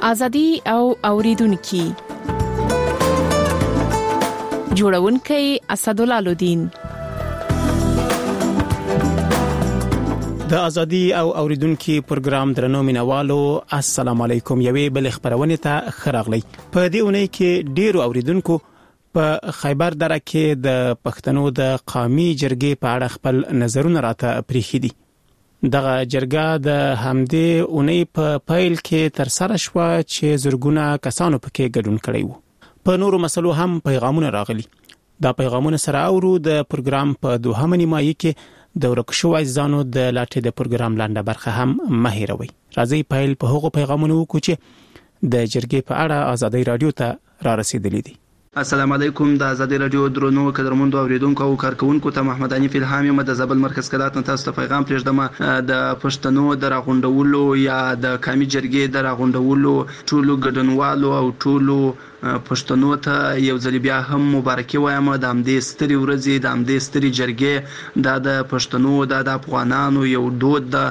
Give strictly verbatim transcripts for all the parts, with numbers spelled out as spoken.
ازادي او اوریدونکو جوړونکي اسدالله لودین. د ازادي او اوریدونکو پروګرام درنو مینوالو السلام علیکم. یوې بل خبرونه ته خراغلی. په دې اونۍ کې ډیرو اوریدونکو په خیبر دره کې د پښتنو د قومي جرګې په اړه خپل نظرونه راته پریښي دي. دغه جرګه د همدې اونۍ په پایل کې تر سره شو چې زرګونه کسانو پکې ګډون کړي وو. په نورو مسلو هم پیغامونه راغلي. دا پیغامونه سره اورو د پروګرام په دوهمه نیمایي کې د ورکشو عزیزانو د لاټې د پروګرام لاندې برخه هم مهیروي. راځي پایل په هغو پیغامونو وکړو چې د جرګې په اړه ازادي رادیو ته را رسیدلي دي. السلام علیکم. د ازادي رادیو درنو قدرمنو اوریدونکو او کارکونکو ته محمد انیف الهامي مد زبل مرکز کلات تاسو ته پیغام پرېږدم. د پښتنو د راغونډولو یا د قومي جرګې د راغونډولو ټولو ګډونوالو او ټولو پښتنو ته یو ځل بیا هم مبارکي وایم. د همدې ستري ورځې د همدې ستري جرګې د د پښتنو د افغانانو یو دود ده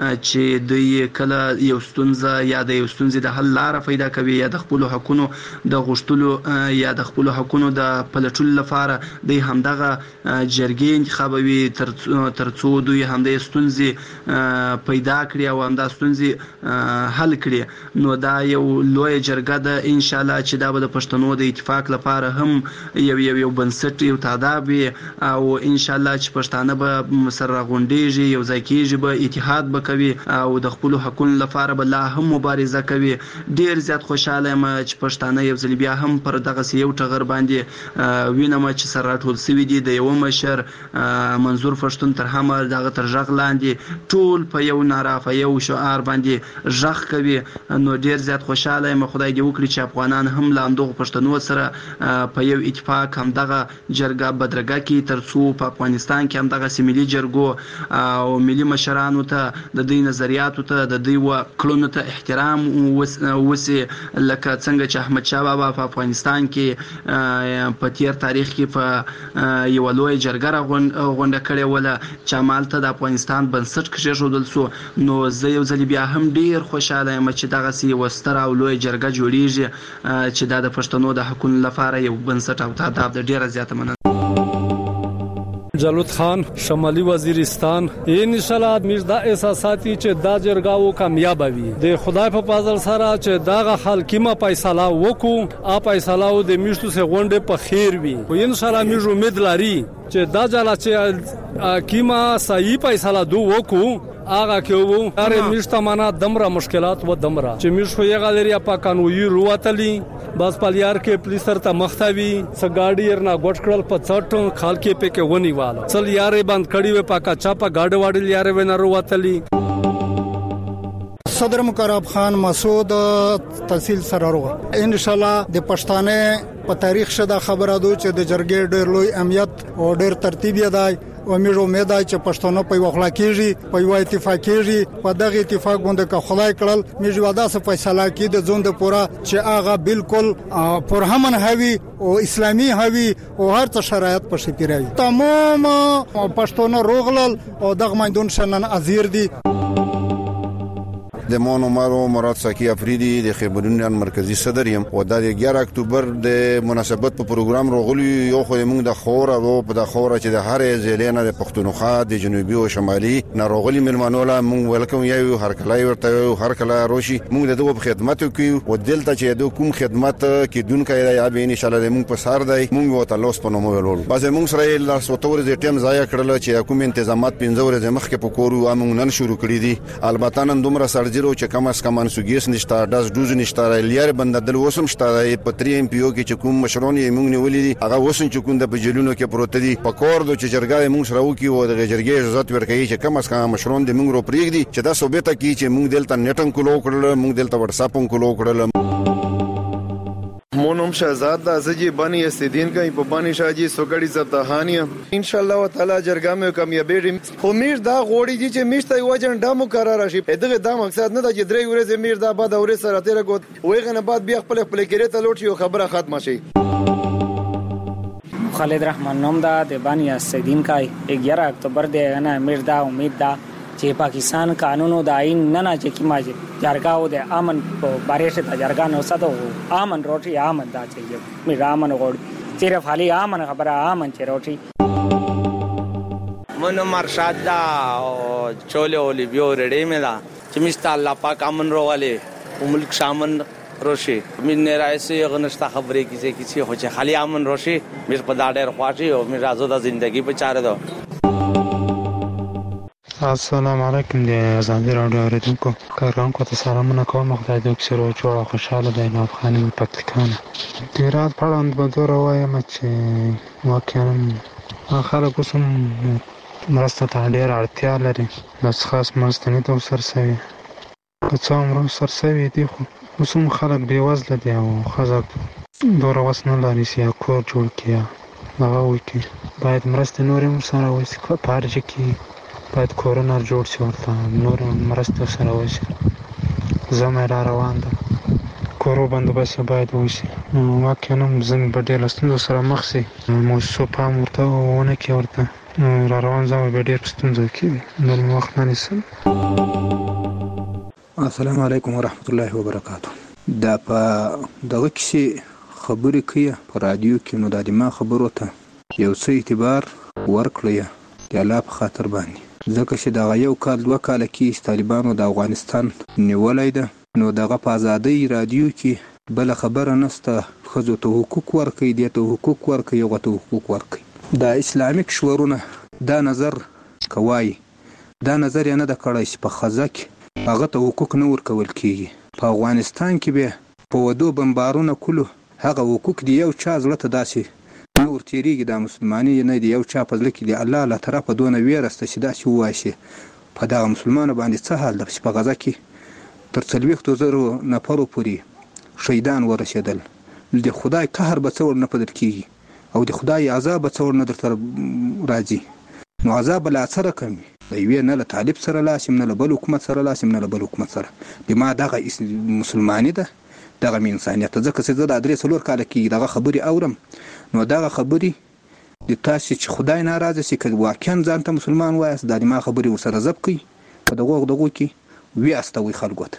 چې دوی کله یو ستونزه یا د یو ستونزې د حل لاره پیدا کوي یا د خپل حقونو د غوښتلو یا د خپل حقونو د پلټلو لپاره د همدغه جرګې انتخابوي تر ترڅو دوی همدې ستونزې پیدا کړي او همدا ستونزې حل کړي. نو دا یو لوی جرګه ده ان شاء الله چې دا د پښتنو د اتفاق لپاره هم یو یو یو بنسټ یو تعداد وي او ان شاء الله چې پښتانه به سره غونډيږي یو ځای کېږي به اتحاد وکوي او د خپل حقوقو لپاره به لا هم مبارزه کوي. ډیر زیات خوشاله یم چې پښتانه یو ځل بیا هم پر دغه یو ټغر باندې وینم چې سره ټول سوي دي د یو مشر منظور پښتون تر همه دغه تر ژغ لاندې ټول په یو ناره په یو شعار باندې ژغ کوي. نو ډیر زیات خوشاله یم. خدای دې وکړي چې افغانان هم دغه پښتنو سره په یو اتفاق هم دغه جرګه بدرګه کې ترڅو په افغانستان کې هم دغه سیملي جرګو او ملي مشرانو ته د دوی نظریاتو ته د دوی وکړونو ته احترام وسی لکه څنګه چې احمد شاه بابا په افغانستان کې په تیر تاریخ کې په یو لوی جرګه غونډه کړې وله چې مالته د افغانستان بنسټ کېښودل شو. نو زه یو ځل بیا هم ډیر خوشاله یم چې دغه سی وستر او لوی جرګه جوړیږي چې دا د پښتنو د حقوقو لپاره یو بنسټ او تعداد د ډیره زیاته مننه. جلوت خان شمالي وزیرستان ان شاء الله میر دا احساساتي چې دا جرګاو کامیاب وي د خدای په فضل سره چې داغه حکیمه فیصله وکړو ا فیصله د میشتو سه غونډه په خیر وي او ان شاء الله میر امید لري چې دا ځلا چې کیما صحیح فیصله دو وکړو آغا کې وو اره میشته معنا دمره مشکلات و دمره چې میشو یې غالریا په قانوني رواتلی بس پالیار کې پولیسر ته مختوي سګاډي ورنا غټ کړل په څټ خال کې په کې ونی واله چل یارې بند کړي و پاکا چاپا گاډ واډل یارې ونه رواتلی. صدر مقرب خان مسعود تحصیل سرارو ان شاء الله د پښتانه په تاریخ شدا خبره دو چې د جرګې ډېر لوی اهمیت او ډېر ترتیب یادای او موږ امید لرو چې پښتون په وخلا کېږي په یو اتفاق کېږي په دغه اتفاق باندې کا خدای کړل موږ واده سره فیصله کړي د ژوند پورا چې هغه بالکل پرهمن هوي او اسلامي هوي او هر څه شرایط په شپیروي. تمام پښتون روغلل او دغه مندون شنن ازیر دي. د مون عمرو مراد ساکی افریدی د خبرونیان مرکزی صدر یم او د یازده اکتوبر د مناسبت په پروګرام راغلی یو خو موږ د خور او په د خور چې د هر ځلینه د پښتونخوا د جنوبي او شمالي ناروغلی ملمنوله موږ ولکم یو هر کله ورته هر کله روشي موږ د دوه خدمت کوي او دلته چې د کوم خدمت کې دونکو یا به ان شاء الله موږ په سار دی موږ وته لوس په نومو ولول بس موږ سره لا سوتور د ټیم ضایع کړل چې کوم تنظیمات پنځه ورځې مخکې په کورو موږ نن شروع کړی دي. البته نن دومره سرجری چې کم از کم انسوګیس نشته داس دوز نشته لیار بنددل وسم شته په تری ام پی او کې چې کوم مشرون یې موږ نیولې دي هغه وسن چې کوم د بجلونو کې پروت دي په کور د چرګای موږ سره وکي او د جرګې اجازه ورکړي چې کم از کم مشرون د موږ رو پریږدي چې دا ثابته کی چې موږ دلته نټن کولو کړل موږ دلته واتس اپ کولو کړل. مونم شهزاد د ازجی بانی استدین کای په بانی شاجی سوګړی زبدهانی ان شاء الله تعالی جرګه مې کامیابی خو میر دا غوړی دي چې میشته یو اجنډا مقرره شي دغه دا مقصد نه د درې ورځې میر دا بعد اورې سره تیر کو ویغه نه بعد بیا خپل خپل کېره ته لوټ یو خبره ختمه شي. خالد رحمان نوم دا د بانی استدین کای یازده اکتوبر دی نه میر دا امید دا چې پاکستان قانونو د آئین نه نه چې کی ماجه جرګاو د امن په باره شه د جرګا نو ساتو امن روټي امن دا چاهیے می رامن غوړ صرف حالي امن خبره امن چې روټي من مرشد دا چوله اولی بیو رډی مې دا چې مست الله پاک امن روواله او ملک شامن روشي من نه راځي غنښت خبرې کیږي کیږي خو چې خالي امن روشي مې په دا ډېر خواشي او مې راځو د ژوندۍ په چاره ده. السلام علیکم د ازادي رادیو اوریدونکو کارکونکو ته سلامونه کوم. خدای دې وکړي روغ جوړ او خوشاله دی. نو افغاني پکتیکانه د رات پړاند به وایم چې واقعا خلک اوس هم مرسته ته ډېر اړتیا لري. بس خاص مرسته نه ده ورسوي که څه هم ورسوي دي خو اوس هم خلک بېوزله دي او ښځه دومره وس نه لري چې یا کور جوړ کړي یا هغه وکړي. باید مرستې نورې هم ورسره وشي. په هر ځای کې باید کورونه جوړ شي ورته نور مرستې ورسره وشي. زمه را روان ده کورو بندوبست باید وشي. واقعا هم زموږ په ډېرو ستونزو سره مخ شي. موسسو پام ورته ونه کړي ورته را روان زمه به ډېر په ستونزو کې وي. نور مې وخت نه نیسم. السلام علیکم ورحمت الله وبرکاته. دا په دغه کښې خبرې کوي په رادیو کې نو دا د ما خبرو ته یو څه اعتبار ورکړئ د الله په خاطر باندې ځکه چې دغه یو کال دوه کاله کې طالبانو د افغانستان نیولی ده نو دغه په ازادۍ رادیو کې بله خبره نشته. ښځو ته حقوق ورکوي دې ته حقوق ورکوي هغو ته حقوق ورکوي. دا اسلامي کشورونه دا نظر کوي دا نظر یې نه ده کړی چې په ښځه کې هغه ته حقوق نه ورکول کېږي. په افغانستان کې به په ودو بمبارونه کولو هغه حقوق د یو چا زړه ته داسې نه ورتېرېږي. دا مسلماني نه د یو چا په زړه کې د الله له طرفه دونه ویره شته چې داسې ووایي چې په دغه مسلمانو باندې څه حال ده چې په غزه کې تر څلوېښتو زرو نفرو پورې شهیدان ورسېدل. د خدای قهر به څه ورنه پدر کېږي او د خدای عذاب به څه ورنه درته راځي. نو عذاب به لا څه رقم وي د یوې نه له طالب سره لاس یم نه له بل حکومت سره لاس یم نه له بل حکومت سره. د ما دغه مسلماني ده دغه مې انسانیت ده. ځکه چې زه د درې څلور کاله کې دغه خبرې اورم نو دغه خبرې د تاسې چې خدای ناراضه شي که واقعا ځان ته مسلمان وایاست دا د ما خبرې ورسره ضبط کړئ په دغو دغو کې ویې استوئ خلکو ته.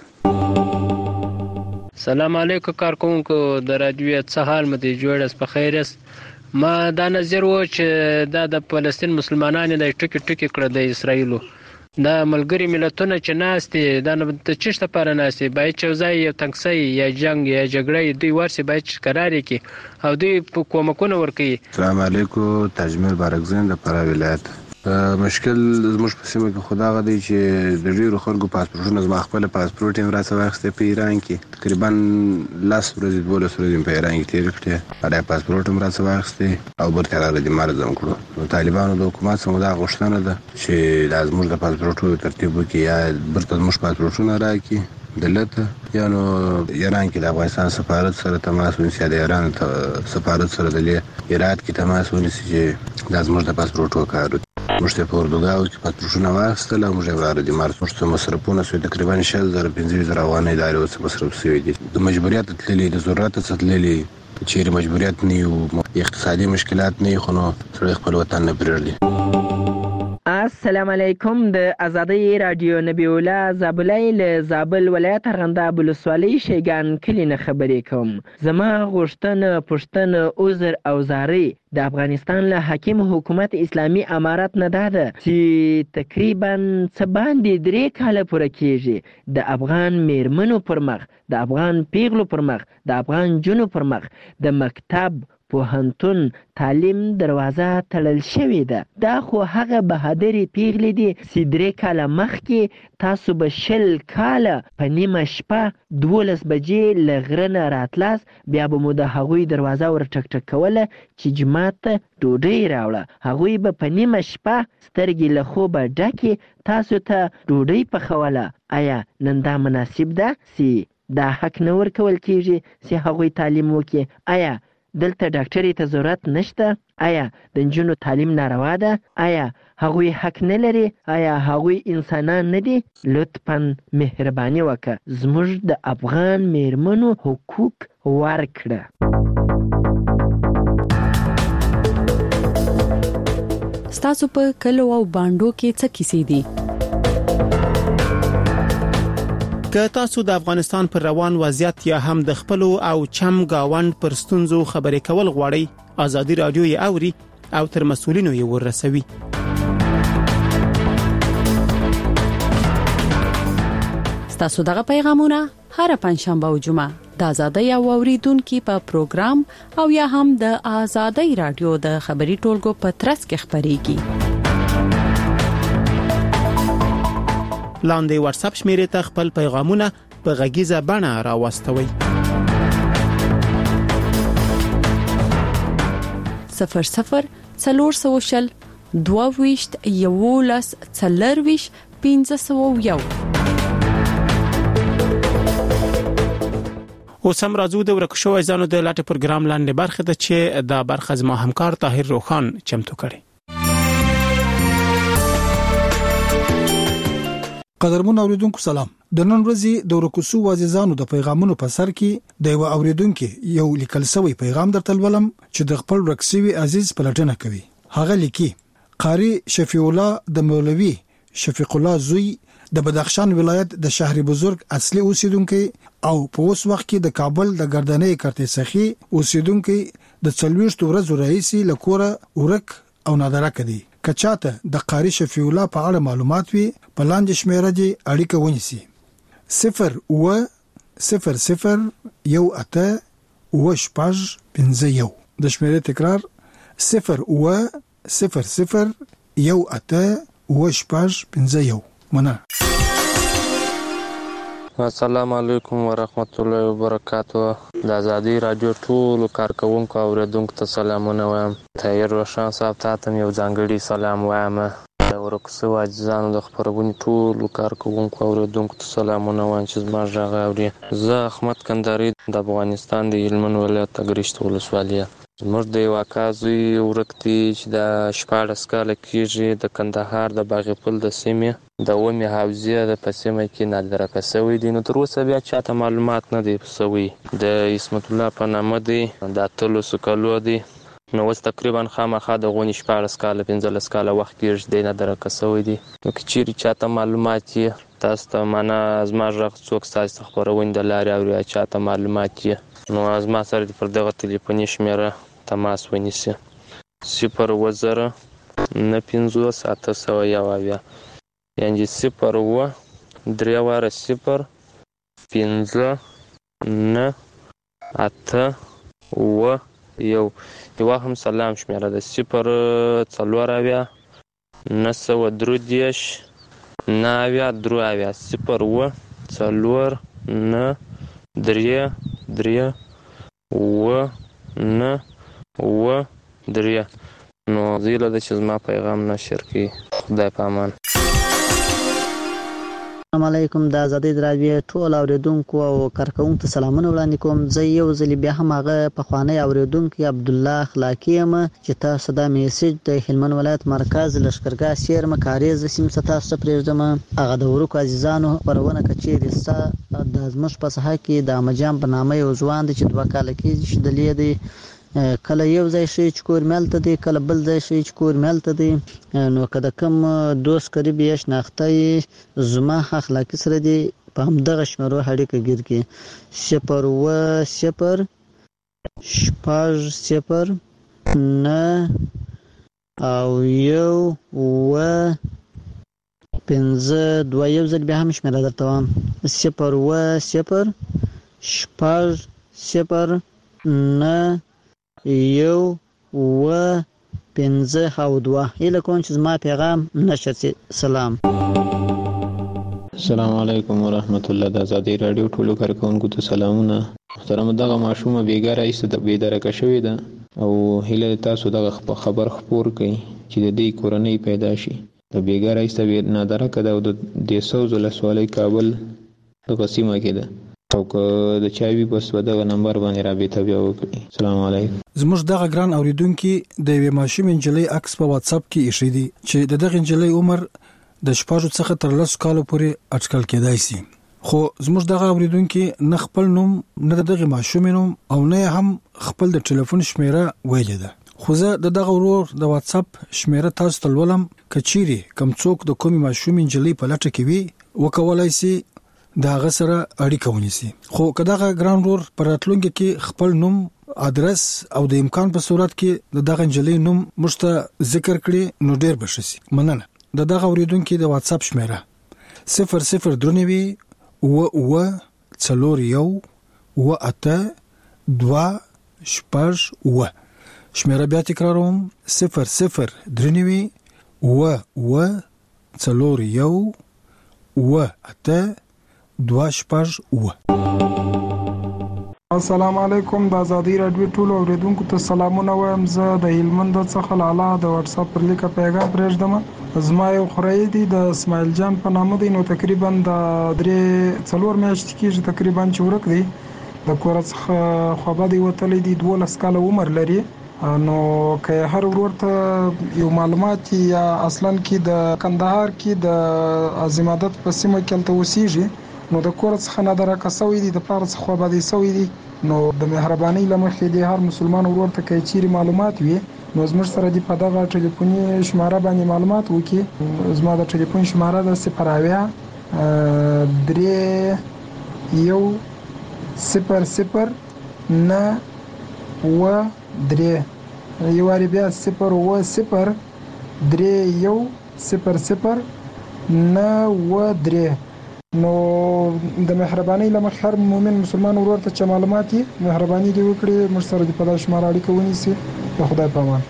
سلام علیکم کارکونکو د رادیو څه حال مو دی جوړ است په خیر است. ما دا نظر و چې دا د فلسطین مسلمانانو د ټکی ټکی کړه د اسرایلو دا ملګری ملتونه چې ناستي دا د چشت لپاره ناستي باید چې ځای یو تنګسي یا جنگ یا جګړه دوی ورسي باید قرار کړي او دوی په کومکونه ورکړي. السلام علیکم تجمیل بارکزین د فراه ولایت. مشکل زموږ په سیمه کې خدا غدي چې د ډیرو خلکو پاسپورټونه زما خپل پاسپورټ هم راڅه واخیسته په ایران کې تقریبا لاس ورځې دولس ورځې په ایران کې تیر کړې دا پاسپورټ هم راڅه واخیسته او برته راغله د مرزم کړو. نو طالبانو د حکومت څخه دا غوښتنه ده چې د زموږ د پاسپورټو ترتیب وکړي یا برته زموږ پاسپورټونه راکړي دلته یا نو ایران کې د افغانستان سفارت سره تماس ونیسي یا د ایران سفارت سره د ایران کې تماس ونیسي چې د زموږ د پاسپورټو کار موږ ته په اردوګاو کې پاتروشونه واخیستل او موږ یې وړاندې د مارس موږ ته مصرفونه سوی تقریبا شل زره پنځه زره افغانۍ د عالی وسه مصرف سوي دي. د مجبوریت تللي د ضرورت څخه تللي چیرې مجبوریت نه او اقتصادي مشکلات نه خو نو سره خپل وطن نه پرېږدي. السلام علیکم د ازادۍ رادیو نبی الله زابلای له زابل ولایت ارغنداب ولسوالۍ شیګان کلی نه خبرې کوم. زما غوښتنه پوښتنه عذر او زاری د افغانستان له حاکم حکومت اسلامی امارت نه ده چې تقریبا څه باندې درې کاله پوره کېږي د افغان میرمنو پر مخ د افغان پیغلو پر مخ د افغان جنو پر مخ د مکتب پوهنتون تعلیم دروازه تړل شوې ده. دا خو هغه بهادرې پیغلې دي چې درې کاله مخکې تاسو به شل کاله په نیمه شپه دولس بجې له غره نه راتلاست بیا به مو د هغوی دروازه ور ټک ټک کوله چې جومات ته ډوډۍ راوړه. هغوی به په نیمه شپه سترګې له خوبه ډکې تاسو ته ډوډۍ پخوله. آیا نن دا مناسب ده چې دا حق نه ورکول کېږي چې هغوی تعلیم وکړي؟ آیا دلته ډاکټرې ته ضرورت نشته؟ آیا د نجونو تعلیم ناروا ده؟ آیا هغوی حق نه لري؟ آیا هغوی انسانان نه دي؟ لطفا مهرباني وکړه زموږ د افغان میرمنو حقوق ورکړه. ستاسو په کلو او بانډو کې څه کیسې دي؟ که تاسو د افغانستان پر روان وضعیت یا هم د خپل او چم گاوند پر ستونزو خبرې کول غواړئ، آزادي رادیو یې اوري او تر مسؤلینو یې ورسوي. تاسو دغه پیغامونه هر پنځشنبه او جمعه د آزادۍ او اوریدونکو په پروګرام او یا هم د آزادۍ رادیو د خبري ټولګو په ترڅ کې خبريږي. لاندې واتس اپ شمیرې ته خپل پیغامونه په غږیزه بڼه راوستوئ. صفر صفر څلور سوشل دوه ویشت یولس څلور ویشت پنځه سوه یو. اوس هم راځو د ورکشو ځانو د لاټ پروګرام لاندې برخه ده چې د برخه زما همکار طاهر روخان چمتو کړي. قدرمن اوریدونکو سلام. د نن ورځې د ورکوسو وازیزانو د پیغامونو په سر کې د یو اوریدونکو یو لیکل شوی پیغام درته ولم چې د خپل رکسوي عزیز پلټنه کوي. هغه لیکي قاری شفیع الله د مولوی شفیق الله زوی د بدخشان ولایت د شهر بزرگ اصلي اوسیدونکو او په اوس وخت کې د کابل د ګردنۍ کرته سخی اوسیدونکو د څلويشت ورځې رئیسي لکوره ورک او نادره کړي. کچاته د قاری شفیع الله په اړه معلومات وي په لاندې شمیره دي اړیکه ونیسي صفر و صفر صفر یو اته و شپږ پنځه یو. د شمیره تکرار صفر و صفر صفر یو اته و شپږ پنځه یو. مننه. السلام علیکم ورحمت الله وبرکاته. د آزادۍ رادیو ټول کارکونکو او اوریدونکو ته سلامونه وایم. طاهر روشن صاحب ته یو ځانګړي سلام وایم. د ورکوسو عزیزانو د خبرونې ټول کارکونکو او اوریدونکو ته سلامونه وایم چې زما غږ اوري. زه احمد کندهاري د افغانستان د هلمند ولایت اګریشت ولسوالۍ. زموږ د یو اکا زوی ورک دی چې د شپاړس کاله کېږي د کندهار د باغپل د سیمې د اومې حوزې د په سیمه کې نادرکه شوی دی. نو تر اوسه بیا چاته معلومات نه دی شوی. د اسمت الله په نامه دی، د اتلسو کالو دی. نو اوس تقریبا خامخا د غونې شپاړس کاله پنځلس کاله وخت کېږي دی نادرکه شوی دی. نو که چیرې چاته معلومات یې تاسو ته معنا زما غږ څوک ستاسو د خپرونې د لارې اوري چاته معلومات یې نو زما سره پر دغه تلیفوني شمیره تماس ونیسي صفر اووه زره نهه پنځوس اته سوه یو اویا، یعنې صفر اووه درې واره صفر پنځه نهه اته اووه یو. یوه هم سلام شمیره ده صفر څلور اویا نهه سوه درې دېرش نهه اویا درې اویا. صفر اووه څلور نهه درې درې اووه نهه اووه درې. نو زه هیله ده چې زما پیغام نشر کړي. خدای په امان. السلام علیکم. د آزادۍ رادیو ټول اوریدونکو او کارکونکو ته سلامونه وړاندې کوم. زه یو ځل بیا هم هغه پخوانی اوریدونکو عبدالله اخلاقی یم چې تاسو دا میسج د هلمند ولایت مرکز لشکرګاه سیرمه کاریز سیمه ته تاسو ته پرېږدم. هغه د ورکو عزیزانو خبرونه کچېرې ستا د زموږ په ساحه کې د امجان په نامه یو ځوان دی چې دوه کاله کېږي چې دلې دی کله یو ځای شي چې کور ملته دی کله بل ځای شي چې کور ملته دی. نو که د کوم دوست قریب یې شناخته زما اخلاقی سره دی په همدغه شمیرو اړیکه ګیر کړي صفر اووه صفر شپږ صفر نهه او یو اووه پنځه دوه. یو ځل بیا هم شمیره درته وایم صفر اووه صفر شپږ صفر نهه یو اووه پنځه او دوه. هیله کوم چې زما پیغام نشر شي. سلام. السلام علیکم ورحمت الله. د آزادۍ رادیو ټولو کارکونکو ته سلامونه. محترم دغه ماشومه بیګاره ایسته د بیدارکه شوې ده او هیله تاسو دغه خبر خپور کړئ چې د دې کورنۍ پیدا شي. د بیګاره ایسته نادرکه ده او د دیسوز ولسوالۍ کابل دغه سیمه کې ده او که د چاوي بس دغه نمبر باندې رابطه بیا وکړي. السلام علیکم. زموږ دغه ګران اوریدونکو د یوې ماشوم انجلۍ عکس په واتس اپ کې ایښی دی چې د دغه انجلۍ عمر د شپږو څخه تر لسو کالو پورې اټکل کېدای شي. خو زموږ دغه اوریدونکو نه خپل نوم نه دغه ماشوم نوم او نه هم خپل د ټلیفون شمیره ویلې ده. خو زه د دغه ورور د واتس اپ شمیره تاسو ته ولولم. کچيري کم څوک د کومي ماشوم انجلۍ په لټه کې وي وکولای شي دا غسره اړیکه ونیسي. خو کداغه ګران رور پراتلونکو کې خپل نوم ادرس او د امکان په صورت کې د دغه جلې نوم مشته ذکر کړي نو ډیر بشي. مننه. د دغه اوریدونکو د واتس اپ شمیره صفر صفر درنوي و و څلور یو و اته دوا شپږ و. شمیره بیا تکراروم صفر صفر درنوي و و څلور یو و اته دوا شپږ و. السلام علیکم. د ازادي رادیو ټول اوریدونکو ته سلامونه وایم. زه د هلمند څخه لاله د واتس اپ پر لیکه پیغام پرېږدم. زما یو خورای دی د اسماعیل جان په نامه دی. نو تقریبا د درې څلور میاشتې کېږي تقریبا چې ورک دی. د کور څخه خوابه دی وتلی دی. دولس کاله عمر لري. نو که هر ورور ته یو معلومات یا اصلا کې د کندهار کې د عظمت په سیمه کې تل اوسېږي نو د کور څخه نه درکه سوی دی د پلار څخه خوابه دی سوی دی. نو د مهرباني لمخې دی هر مسلمان ورور ته کې چیرې معلومات وي نو زموږ سره دی په دغه ټلیفوني شماره باندې معلومات وکړي. زما د ټلیفون شماره د صفر اویا درې یو صفر صفر نه و درې یو واری بیا صفر و صفر درې یو صفر صفر نه و درې. نو د مهرباني لمخ هر مؤمن مسلمان ورور ته چې معلومات یې مهرباني دی وکړي موږ سره د پدای شمار اړیکه ونیسي. په خدای په امان.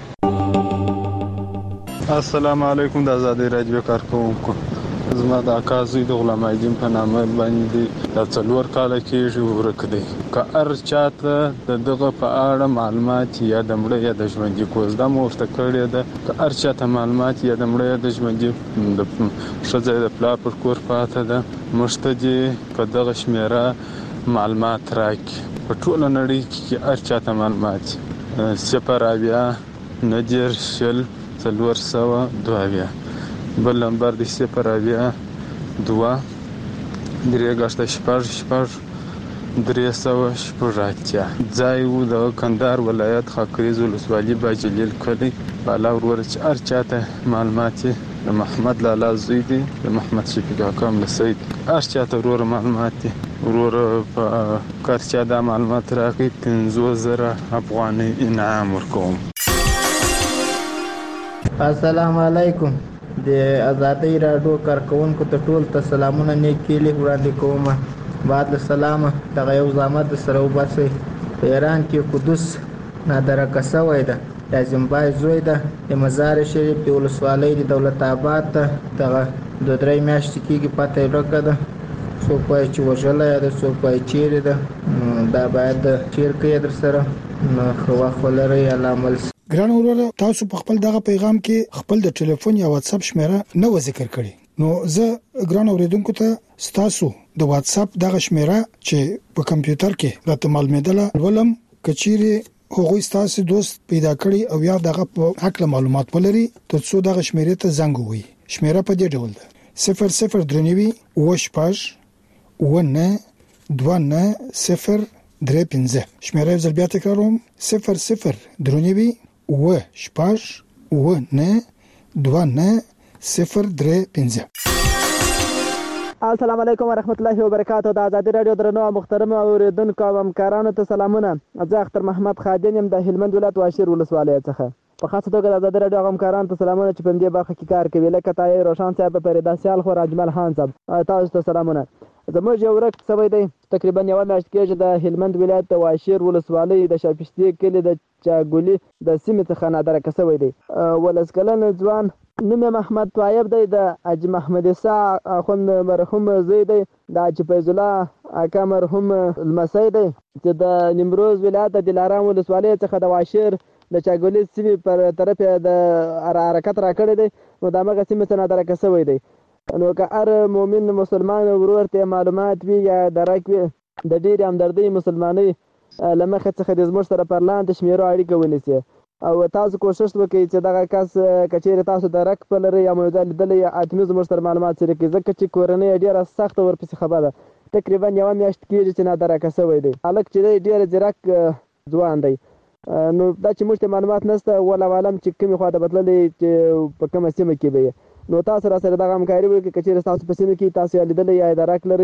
السلام علیکم. د ازادي رادیو کارکونکو زما د اکا زوی د غلام ایدین په نامه باندې د څلور کاله کېږي ورک دی. که هر چاته د دغه په اړه معلومات یا د مړه یا د ژوندي کوزده مو ورته کړې ده که هر چاته معلومات یا د مړه یا د ژوندي د ښځه د پلار پر کور پاته ده موږ ته دې په دغه شمیره معلومات راکړي. په ټوله نړۍ کې هر چاته معلومات صفر اویا نه دېرش شل څلور سوه دوه اویا. بل نمبر دی صفر اویا دوه درې ګشته شپږ شپږ درې سوه شپږ اتیا. ځای و د کندهار ولایت خاکریز ولسوالي باجلیل کلی. بالا ورور چې هر چاته معلومات د محمد لالا زوی دی د محمد شفیق حکم لسید هر چاته ورور معلومات دی. ورور په کار چا دا معلومات راکړي پنځوس زره افغانۍ انعام ورکوم. السلام علیکم. د ازادي رادیو کارکونکو ته ټول ته سلامونه نیکیلي وړاندې کوم. بعد السلام دغه یو زحمت سره وباسي. په ایران کې قدس نادرکه سوی ده. د زمبای زوی ده. د مزار شریف د ولسوالۍ د دولت آباد ته دغه د درې میاشتې کېږي پته ورکه ده. څوک وایي چې وژلی ده څوک وایي چیرې ده. دا باید چیر کوي در سره نو ښه وخت ولرئ. الله عمل. ګران وروره تاسو په خپل دغه پیغام کې خپل د ټلیفون یا واتس اپ شمیره نه و ذکر کړی. نو زه ګران اوریدونکو ته تاسو د واتس اپ دغه شمیره چې په کمپیوټر کې راته معلومېدله ولم کچيري هغوی تاسو دوست پیدا کړی او یا دغه په حق معلومات ولري ترڅو دغه شمیره ته زنګ ووهي. شمیره په دې ډول ده صفر صفر درنوي و شپږ و نه دوه نه صفر درې پنځه. شمیره زل بیا تکراروم صفر صفر درنوي و شپږ و نه دوه نه صفر درې پنځه. السلام علیکم ورحمت الله وبرکاتہ. د ازادي رادیو درنو محترم اوریدونکو او همکارانو ته سلامونه. زه اختر محمد خادم یم د هلمند ولایت واشیر ولسوالۍ څخه. په خاصه توګه د ازادي رادیو همکارانو ته سلامونه چې په دې برخه کې کار کوي لکه طاهر روشن صاحب پرېدا سیال خو اجمل خان صاحب تاسو ته سلامونه. زموږ یو ورک سوی دی تقریبا یو میاشت کېږي د هلمند ولایت د واشیر ولسوالۍ د شاپشتي کلی د چاګولي د سیمې څخه نادرکه سوی دی. ولس کلن ځوان نوم محمد طیب دی. د حاجي محمد عیسی اخوند مرحوم زوی دی. د حاجي فیض الله اکا مرحوم لمسی دی چې د نیمروز ولایت د دلارام ولسوالۍ څخه د واشیر د چاګولي سیمې پر طرف د حرکت راکړی دی. نو د هغه سیمې څخه نادرکه سوی دی. نو که هر مؤمن مسلمان ورور ته معلومات وي یا درک وي د ډېرې همدردۍ مسلمانۍ له مخې څخه د زموږ سره پر لاندې شمیرو اړیکه ونیسي او تاسو کوشش وکړئ چې دغه کس که چیرې تاسو درک په لرئ یا مو ځای لیدلی یا حتمي زموږ سره معلومات شریک کړئ ځکه چې کورنۍ یې ډېره سخته ورپسې خبره ده. تقریبا یوه میاشت کېږي چې نادرکه سوی دی. هلک چې دی ډېر ځیرک ځوان دی. نو دا چې موږ ته معلومات نشته والله عالم چې کومې خوا ته بتللی چې په کومه سیمه کې به نو تاسو را سره دغه همکاري وکړئ. که چیرې تاسو په سیمه کې تاسو یې لیدلی یا درک لرئ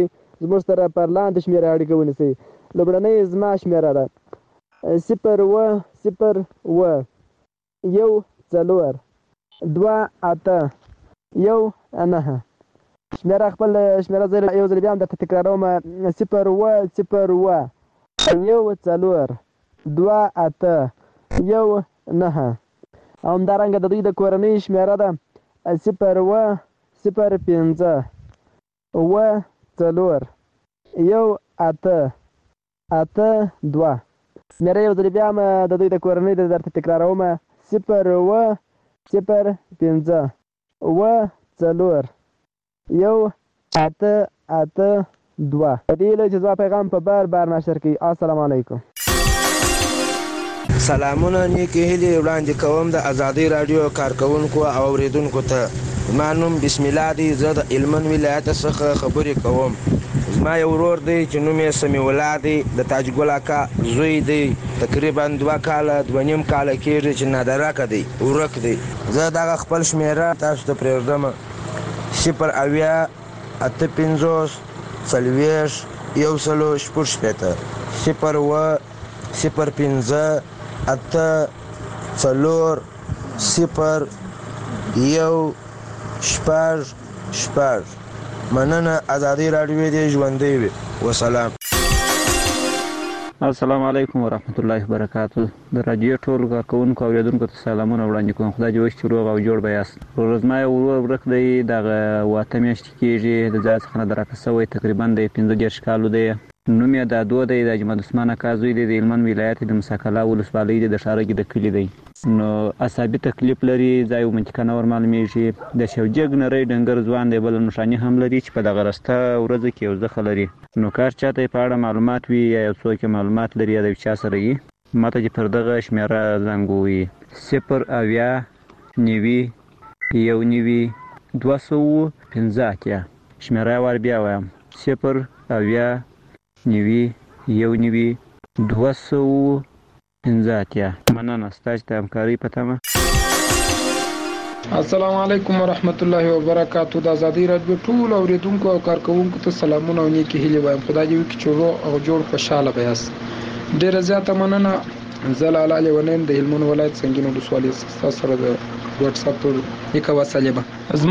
زموږ سره پر لاندې شمېره اړیکه ونیسئ. لومړنۍ زما شمېره ده صفر اووه صفر اووه یو څلور دوه اته یو نهه. شمېره خپل شمېره زه یو ځل بیا هم درته تکراروم صفر اووه صفر اووه یو څلور دوه اته یو نهه. او همدارنګه د دوی د کورنۍ شمېره ده صفر اووه صفر پنځه اووه څلور یو اته اته دوه. شمېره یو ځل بیا هم د دوی د کورنۍ د درته تکراروم صفر اووه صفر پنځه اووه څلور یو اته اته دوه. په دې هیله چې زما پیغام په بار بار نشر کړي. السلام علیکم. سلامونه نیکې هیلې وړاندې کوم د ازادۍ راډیو کارکوونکو او اورېدونکو ته. زما نوم بسم الله دی. زه د هلمند ولایت څخه خبرې کوم. زما یو ورور دی چې نوم یې سمیع الله دی، د تاج ګل اکا زوی دی. تقریبا دوه کاله دوه نیم کاله کېږي چې نادرکه دی، ورک دی. زه دغه خپل شمېره تاسو ته پرېږدم صفر اویا اته پنځوس څلوېښت یو سلو شپږ شپېته صفر اووه صفر پنځه اته څلور صفر یو شپږ شپږ. مننه. ازادي راډیو دې ژوندۍ وي. وسلام. السلام علیکم ورحمت الله وبرکاتو. د راډیو ټول کارکوونکو او اوریدونکو ته سلامونه وړاندې کوم. خدای دې وکړي چې روغ او جوړ به یاست. ورځما یو ورور ورک دی، دغه واته میاشتې کېږي د ځای څخه نادرکه شوی، تقریبا د پنځه دېرش کالو دی. نوم یې دادو دی، د اجمل عثمان اکا زوی دی، د هلمند ولایت د موسی ولسوالۍ دی، د ښارګي د کلي دی. نو اعصابي تکلیف لري، ځای منطقه نه ور معلومیږي. د شوجګ نری ډنګر ځوان دی، بل نښانې هم لري چې په دغه رسته ورځ کې یو ځخه لري. نو کار چاته په اړه معلومات وي یا یو څوک معلومات لري یا د چا سره وي، ماته چې پر دغه شمېره زنګ ووهي صفر اویا نوي یو نوي دوه سوه پنځه اتیا. شمېره یې وار بیا وایم صفر اویا نوي یو نوي دوه سوه پنځه اتیا. مننه ستاسو د همکارۍ په تمه. السلام علیکم ورحمت الله وبرکاتو. د ازادۍ راډیو ټول اوریدونکو او کارکوونکو ته سلامونه او نیکې هیلې وایم. خدای دې وکړي چې روغ او جوړ خوشحاله به یاست. ډېره زیاته مننه. زه لاله لیونیم د هلمند ولایت سنګین ولسوالۍ ستاسو سره د واتساپ پر نیکه وسلې.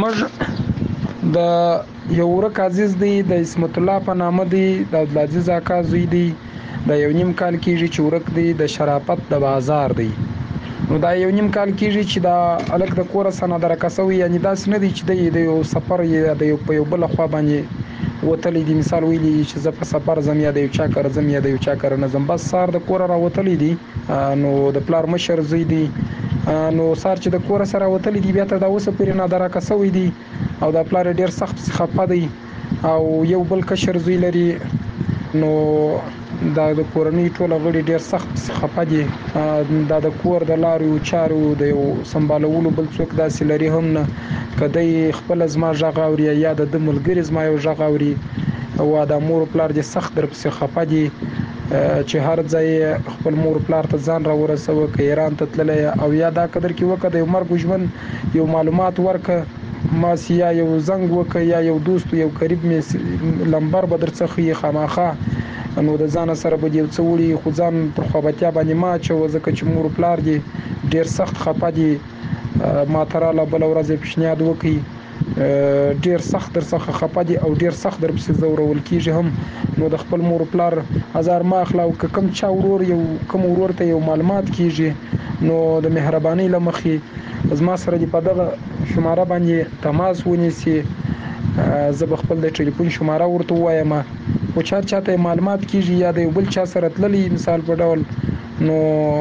زموږ د یو ورک عزیز دی، د اسمت الله په نامه دی، د عبدالعزیز اکا زوی دی، د یو نیم کال کېږي چې ورک دی، د شرافت د بازار دی. نو دا یو نیم کال کېږي چې دا الک د کوره څخه نادرکه شوی، یعنې داسې نه دی چې د یو سفر یا د یو په یو بله خوا باندې وتلی دی. مثال ویلی چې زه په سفر ځم یا د یو چا کره ځم یا د یو چا کره نه ځم، بس سهار د کوره راوتلی دی. نو د پلار مشر زوی دی، نو سهار چې د کوره سره راوتلی دی بیا تر دا اوسه پورې نادرکه شوی دی او د پلار ډېر سخت خفه دی او یو بل کشر زوی لري. نو دا د کورنۍ ټول غړي ډېر سخت خفه دي. دا د کور د لارو چارو د یو سمبالولو بل څوک داسې لري هم نه. کدی خپل زما غږ اوري یا د ملګری زما یو غږ اوري او دا مور پلار دې سخت در پسې خفه دي چې هر ځای خپل مور پلار ته ځان را ورسوه، که ایران ته تللی او یا دا قدر کې وکړه د یو مرګ ژوند یو معلومات ورکه، ماسی یا یو زنګ وکړه یا یو دوست یو قریب مې لمبر به درڅخه یې خامخا. نو د ځان سره به یو څه وړي خو ځان پر خوابتیا باندې ما اچوه، ځکه چې مور پلار دې ډېر سخت خفه دي. ما ته راله بله ورځ یې پیشنهاد وکړي، ډېر سخت در څخه خفه دي او ډېر سخت در پسې ځورول کېږي هم. نو د خپل مور پلار ازار ما اخله او که کوم چا ورور یو کوم ورور ته یو معلومات کېږي نو د مهربانۍ له مخې زما سره دې په دغه شماره باندې تماس ونیسي. زه به خپل د ټلیفون شماره ورته ووایم، خو چا چاته معلومات کېږي یا د یو بل چا سره تللی مثال په ډول نو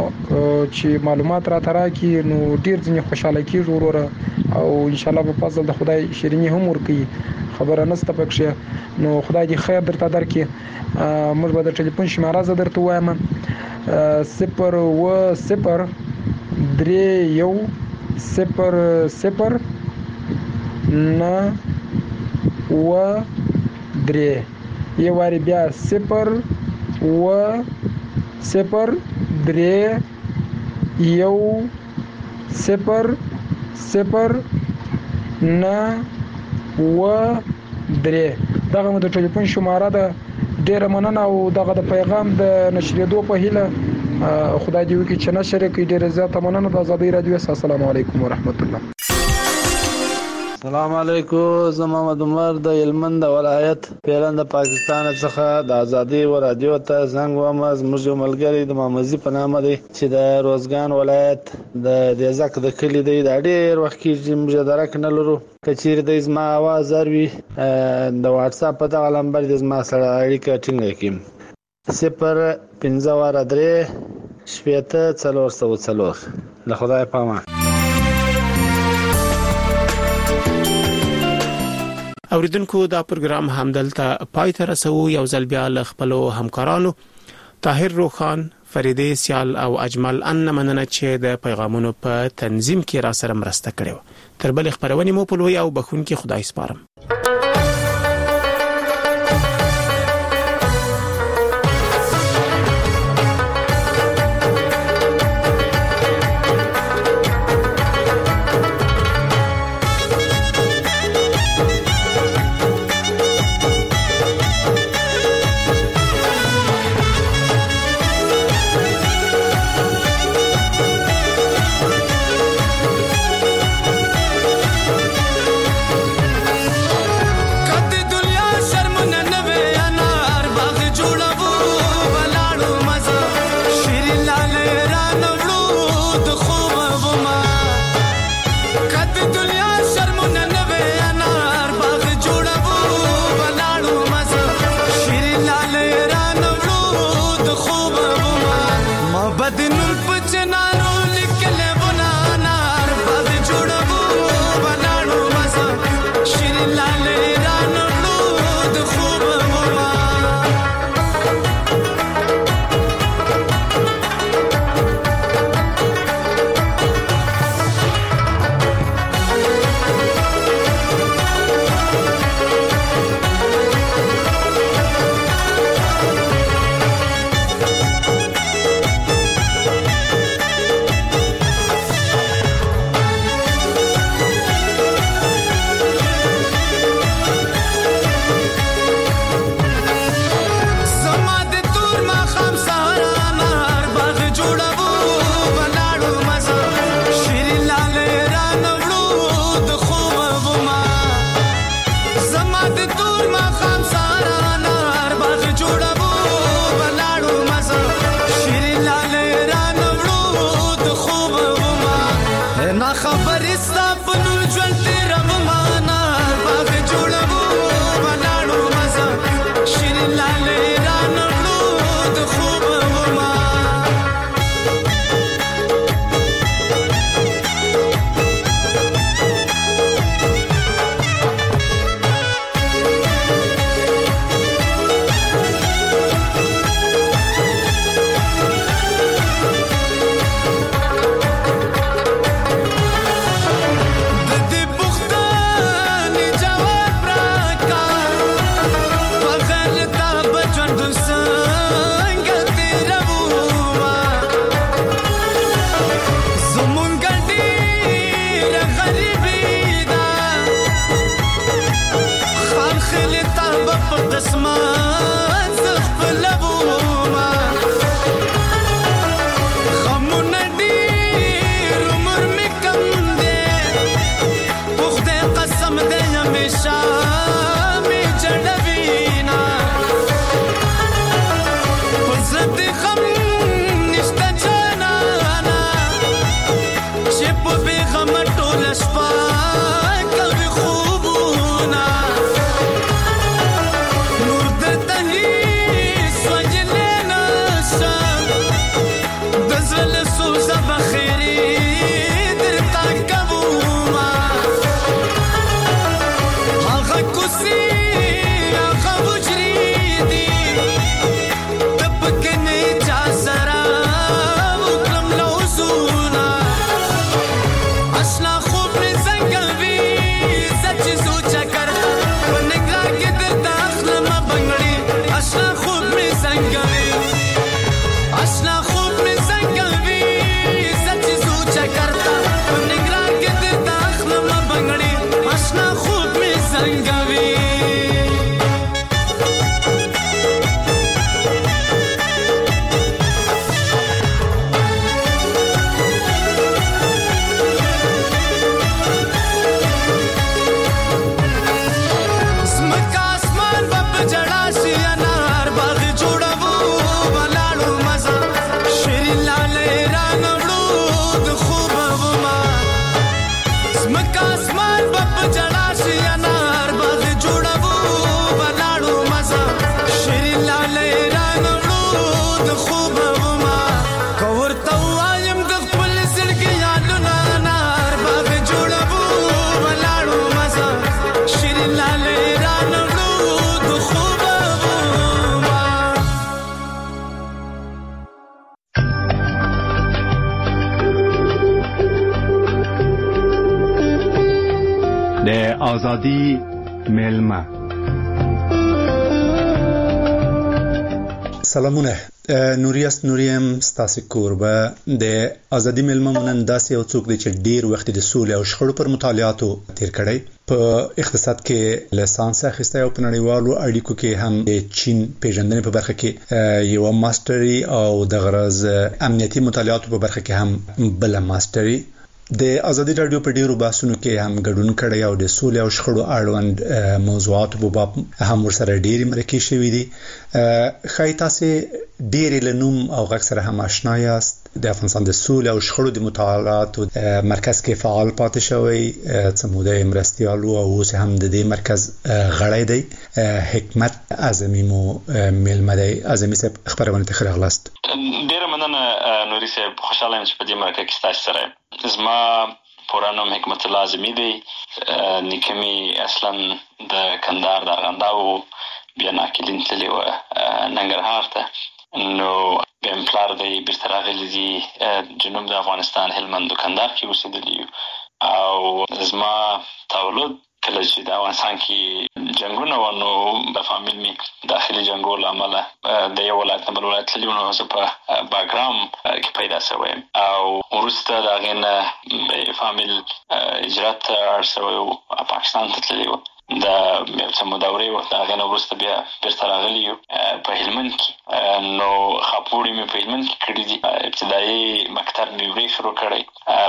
چې معلومات راته راکړي نو ډېر ځینې خوشحاله کېږي وروره او انشاءالله په فضل د خدای شیریني هم ورکوي، خبره نشته پکښې. نو خدای دې خیر درته درکړي. موږ به د ټلیفون شماره زه درته ووایم صفر اووه صفر درې یو صفر صفر نه اووه درې. یو وارې بیا صفر اووه صفر درې یو صفر صفر نه اووه درې. دغه د ټلیفون شماره ده. ډیره مننه او دغه د پیغام د نشریدو په هیله خدای دې وکړي چې نشر کړي. ډیره زیاته مننه د آزادۍ رادیو. السلام علیکم ورحمت الله. السلام علیکم. زه محمد عمر د هلمند ولایت پیران د پاکستان څخه د آزادۍ رادیو ته زنګ وم. زموږ یو ملګری د محمد په نامه دی چې د روزګان ولایت د دیزک د کلی دی. دا ډیر وخت کې موږ درک نه لرو. کچیر د زما आवाज اروي د واتس اپ په دغه نمبر د زما سره اړیکه ټینګه کړم. صفر پنځه واره درې شپېته څلور سوه څلور. له خدای پامه. اوریدونکو دا پروګرام همدلته پای ته رسو. یو ځل بیا له خپلو همکارانو طاهر روخان، فریدې سیال او اجمل ان مننه چې د پیغامونو په تنظیم کې را سره مرسته کړې. تر بل خبرونه مو په لوی او بخونکي خدای سپارم. آزادی میلمه. سلامونه، نوري است نوریم ستاسو کوربه د ازادي ملمه مونږ داسې یو څوک دی چې ډیر وخت د سولې او شخړو پر مطالعاتو تیر کړی، په اقتصاد کې لیسانس اخیستی او په نړیوالو اړیکو کې هم د چین پیژندنې په برخه کې یو ماستري او د غرض امنیتي مطالعاتو په برخه کې هم بل ماستري. د ازادي رادیو په ډیرو بحثونو کې هم ګډون کړی او د سولې او شخړو اړوند موضوعات په باب هم ورسره ډیری مرکې شوې دي. خای تاسو ډیری لنوم او غږ سره هم آشنا یاست. د افغانستان د سولې او شخړو د مطالعاتو مرکز کې فعال پاتې شوی، څه موده مرستیالو او اوس هم د دې مرکز غړی دی. حکمت اعظمي مو میلمه دی. اعظمي صاحب خبرونه ته راغلاست. ډیره مننه نوري صاحب، خوشاله یم چې په دې مرکه کې تاسو سره. زما پوره نوم حکمت الله اعظمي دی. نیکه مې اصلا د کندهار د ارغنداو بیا ناکلین تللی و ننګرهار ته، نو بیا مې پلار دی بیرته راغلی دي جنوب د افغانستان هلمند و کندهار کې اوسېدلی او زما تولد کله چې د افغانستان کې جنګونه و نو د فامیل مې داخلي جنګو له امله د یو ولایت نه بل ولایت تللی و، نو زه په باګرام کې پیدا شوی یم او وروسته د هغې نه فامیل هجرت ته اړ شوی و، پاکستان ته تللی و. د یو څه موده ورې وه، د هغې نه وروسته بیا بیرته راغلي یو په هلمند کې. نو خاپوړې مې په هلمند کې کړي دي. ابتدایي مکتب مې وړې شروع کړی،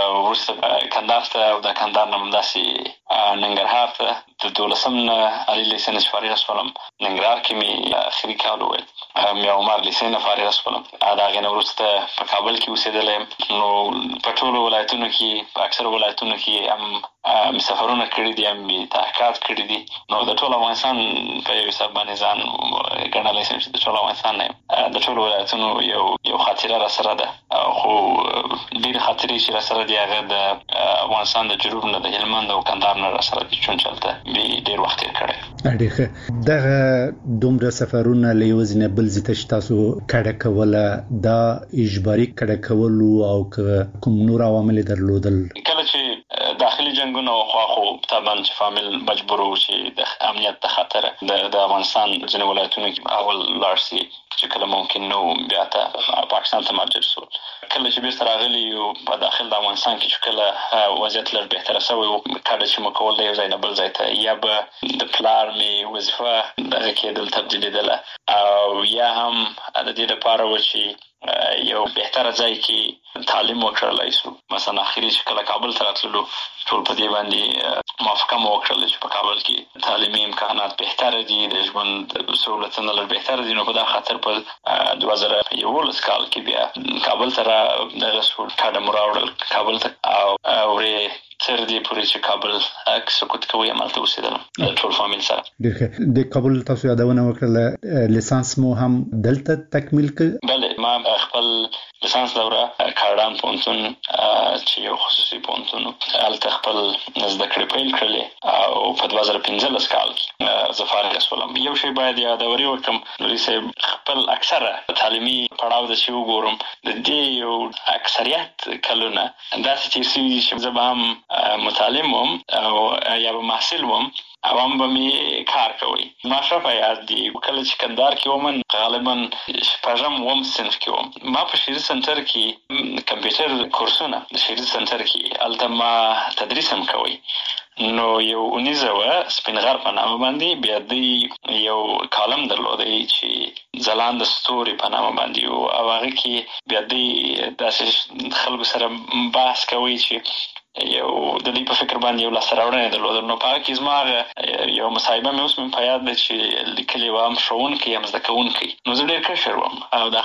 وروسته کندهار ته او د کندهار نه همداسې ننګرهار ته د دولسم نه عالي لیسنس فارغ شولم. ننګرهار کې مې اخري کال وویل، میا عمر لیسې نه فارغ شولم. د هغې نه وروسته په کابل کې اوسېدلی یم. نو په ټولو ولایتونو کې، په اکثرو ولایتونو کې هم مې سفرونه کړي دي، هم مې تحقیقات کړي دي. نو د ټول افغانستان په یو حساب باندې ځان ګڼلی شم چې د ټول افغانستان نه یم. د ټولو ولایتونو یو یو خاطره را سره ده، خو ډېرې خاطرې چې را سره دي هغه د افغانستان د جنوب نه د هلمند او کندهار نه را سره دي، چون چې هلته مې ډېر وخت تېر کړی. ډېر ښه. دغه دومره سفرونه له یو ځای نه بل ځای ته چې تاسو کډه کوله، دا اجباري کډه کول او که کوم نور عوامل درلودل؟ کله چې داخلي جنګونه وخوا خو طبعا چې فامیل مجبور و چې د امنیت د خاطره د افغانستان ځینې ولایتونو کې اول لاړ شي چې کله ممکن نو بیا ته پاکستان ته مهاجر شول. کله چې بیرته راغلي یو په داخل د افغانستان کې چې کله وضعیت لږ بهتره شوی و، کډه چې مو کول د یو ځای نه بل ځای ته، یا به د پلار مې وظیفه دغه کېدل تبدیلېدله، او یا هم د دې لپاره و چې یو بهتره ځای کې تعلیم وکړلی شو. مثلا اخري چې کله کابل ته راتللو ټول په دې باندې موافقه مو وکړله چې په کابل کې تعلیمي امکانات بهتره دي، د ژوند سهولتونه لږ بهتره دي. نو په دا خاطر په دوه زره یولس کال کې بیا کابل ته را دغه شو، کډه مو راوړل کابل ته، او ورې تر دې پورې چې کابل سقوط کوي همالته اوسېدلم د ټول فامیل سره. ډېر ښه. د کابل تاسو یادونه وکړله، لیسانس مو هم دلته تکمیل کړ؟ بله، ما خپل لیسانس دوره کاردان پوهنتون چې یو خصوصي پوهنتون و، هلته خپل زده کړې پیل کړلې او په دوه زره پنځلس کال کې زه فارغ شولم. یو شی باید یادوري وکړم نوري صاحب، خپل اکثره تعلیمي پړاو د چې وګورم، د دې یو اکثریت کلونه داسې تېر شوي دي چې زه به هم متعلم وم او یا به محصل وم او هم به مې کار کوي. ما ښه په یاد دي کله چې کندهار کې وم، غالبا شپږم اووم صنف کې وم، ما په شعري سنټر کې کمپیوټر کورسونه د شعري سنټر کې هلته ما تدریس هم کوي. نو یو اونیزه وه سپین غر په نامه باندې، بیا دوی یو کالم درلودی چې ځلانده ستوري په نامه باندې و، او هغه کې بیا دوی داسې خلکو سره بحث کوي چې یو د دې په فکر باندې یو لاسته راوړنې درلودل. نو په هغه کې زما یو مصاحبه مې اوس مې په یاد ده چې لیکلې وه، هم ښوونکی هم زده کوونکی. نو زه ډېر کشر وم او د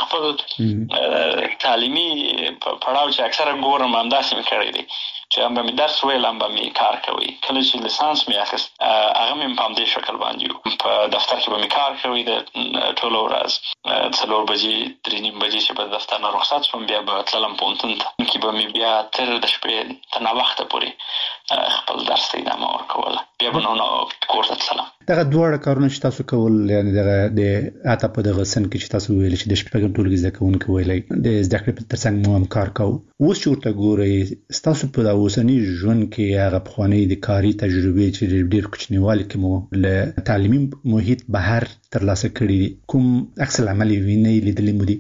خپل تعلیمي پړاو چې اکثره ګورم همداسې مې کړی دی چې هم به مې درس ویل هم به مې کار کوي. کله چې لیسانس مې اخیست هغه مې په همدې شکل باندې و، په دفتر کې به مې کار کوي د ټوله ورځ څلور بجې درې نیم بجې چې به د دفتر نه رخصت شوم بیا به تللم پوهنتون ته، کې به مې بیا تر د شپې تر ناوخته پورې خپل درس ته ادامه ورکوله، بیا به نو کور ته تللم. دغه دواړه کارونه چې تاسو کول، یعنې دغه د حتی په دغه سن کې چې تاسو ویل چې د شپږم ټولګي زده کوونکي ویلی د زده کړې په ترڅنګ مو هم کار کوو، اوس چې ورته ګورئ ستاسو په دا اوسنی ژوند کې هغه پخوانی د کاری تجربه چې ډېر کوچنیوالي کې مو له تعلیمي محیط بهر ترلاسه کړی کوم عکس العمل ویني لیدلې مو دي؟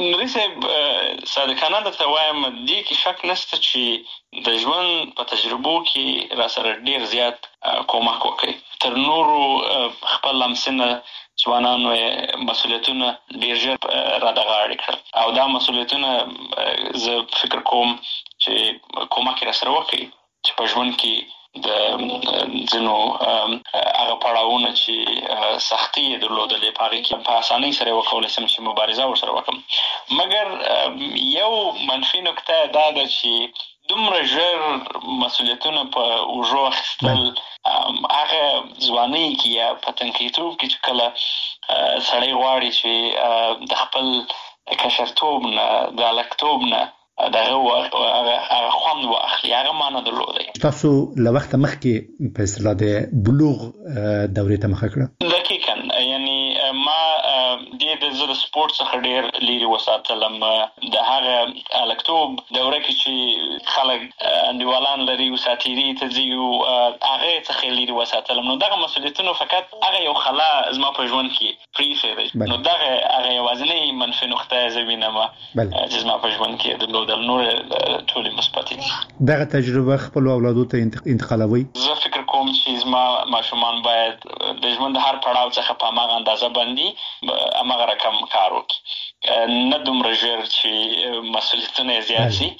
نو صادقانه درته وایم دې کې شک نشته چې د ژوند په تجربو کې را سره ډېر زیات کومک وکړي. تر نورو خپل لمسنه ځوانانو مسؤلیتونه ډېر ژر را دغاړي کړل او دا مسؤلیتونه زه فکر کوم چې کومک را سره وکړي چې په ژوند کې د ځینو هغه پړاوونه چې سختي یې درلودلې په هغې کې په اسانۍ سره وکولی شم چې مبارزه ورسره وکړم. مګر یو منفي نکته دا ده چې دومره ژر مسؤلیتونه په اوږو اخیستل هغه ځوانۍ کې یا په تنکیتوب کې چې کله سړی غواړي چې د خپل کشرتوب نه د هلکتوب نه دغه هغه خوند واخلي هغه معنا درلودی. تاسو له وخته مخکې په اصطلاح د بلوغ دورې ته مخه کړه؟ دقیقاً، یعنی ما دې د زه د سپورټ څخه ډېر لرې وساتلم. د هغه هلکتوب دوره کې چې خلک انډیوالان لري او ساتیري ته ځي او هغې څخه لرې وساتلم. نو دغه مسؤلیتونه فقط هغه یو خلا زما په ژوند کې پرېښی دی. نو دغه هغه یوازینۍ منفي نقطه زه وینم چې زما په ژوند کې درلودل، نور ټولې مثبتې دي. دغه تجربه خپل اولادو ته انتقالوي؟ زه فکر کوم چې زما ماشومان باید د ژوند هر پړاو څخه په هماغه اندازه باندې هماغه رقم کار وکړي، نه دومره ژر چې مسؤلیتونه یې زیات شي،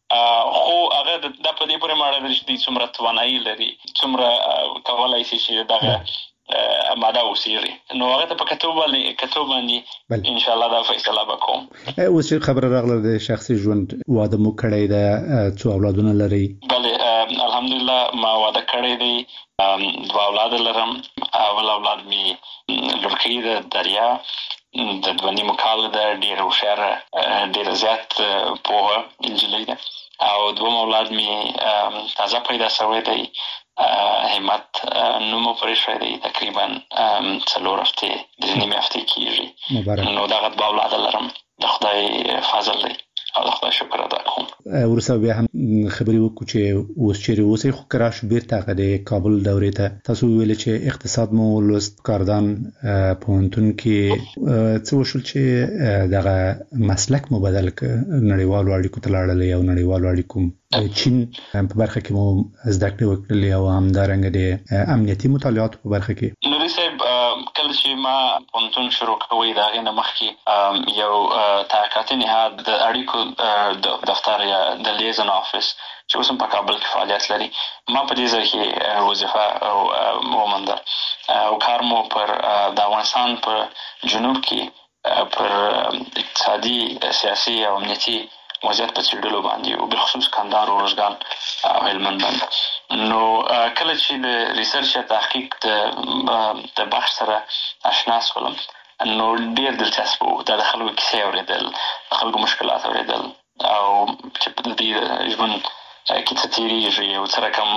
خو هغه دا په دې پورې ماړه ده چې دوی څومره توانایي لري، څومره کولی شي چې دغه ماده اوسېږي. نو هغه ته په کتو باندې کتو باندې انشاءالله دا فیصله به کوم. اوس چې خبره راغله د شخصي ژوند، واده مو کړی ده، څو اولادونه لرئ؟ بله الحمدلله ما واده کړی دی، دوه اولاد لرم. اول اولاد می لړکۍ ده دریا، د دوه نیمو کال ده، ډېره هوښیاره، ډېره زیات پوهه نجلۍ ده. او دوم اولاد می تازه پیدا شوی دی، همت نومو پرې شوی دی، تقریبا څلور هفتې درې نیمې هفتې کېږي. نو دغه دوه اولاد لرم، د خدای فضل دی او د خدای شکر ادا کوم. وروسته بیا هم خبرې وکړو چې اوس چیرې اوسئ، خو که راشو بیرته هغه د کابل دورې ته. تاسو وویل چې اقتصاد مو لوست، کاردان پوهنتون کې څه وشول چې دغه مسلک مو بدل کړ، نړیوالو اړیکو ته لاړلئ او نړیوالو اړیکو چین په برخه کې مو زده کړې وکړلې او همدارنګه د امنیتي مطالعاتو په برخه کې؟ نوري صاحب کله چې ما پوهنتون شروع کوی د هغې نه مخکې یو تحقیقاتي نهاد د اړیکو دفتر یا د لیزن آفس چې اوس هم په کابل کې فعالیت لري، ما په دې ځای کې وظیفه وموندل او کار مو پر د افغانستان په جنوب کې پر اقتصادي، سیاسي او امنیتي وضعیت په څېړلو باندې او بالخصوص کندهار، ارزګان او هلمند باندې. نو کله چې د ریسرچ یا تحقیق د بحث سره اشنا شولم نو ډېر دلچسپ و. دا د خلکو کیسې اورېدل، د خلکو مشکلات اورېدل او چې په دې ژوند کې څه تېرېږي او څه رقم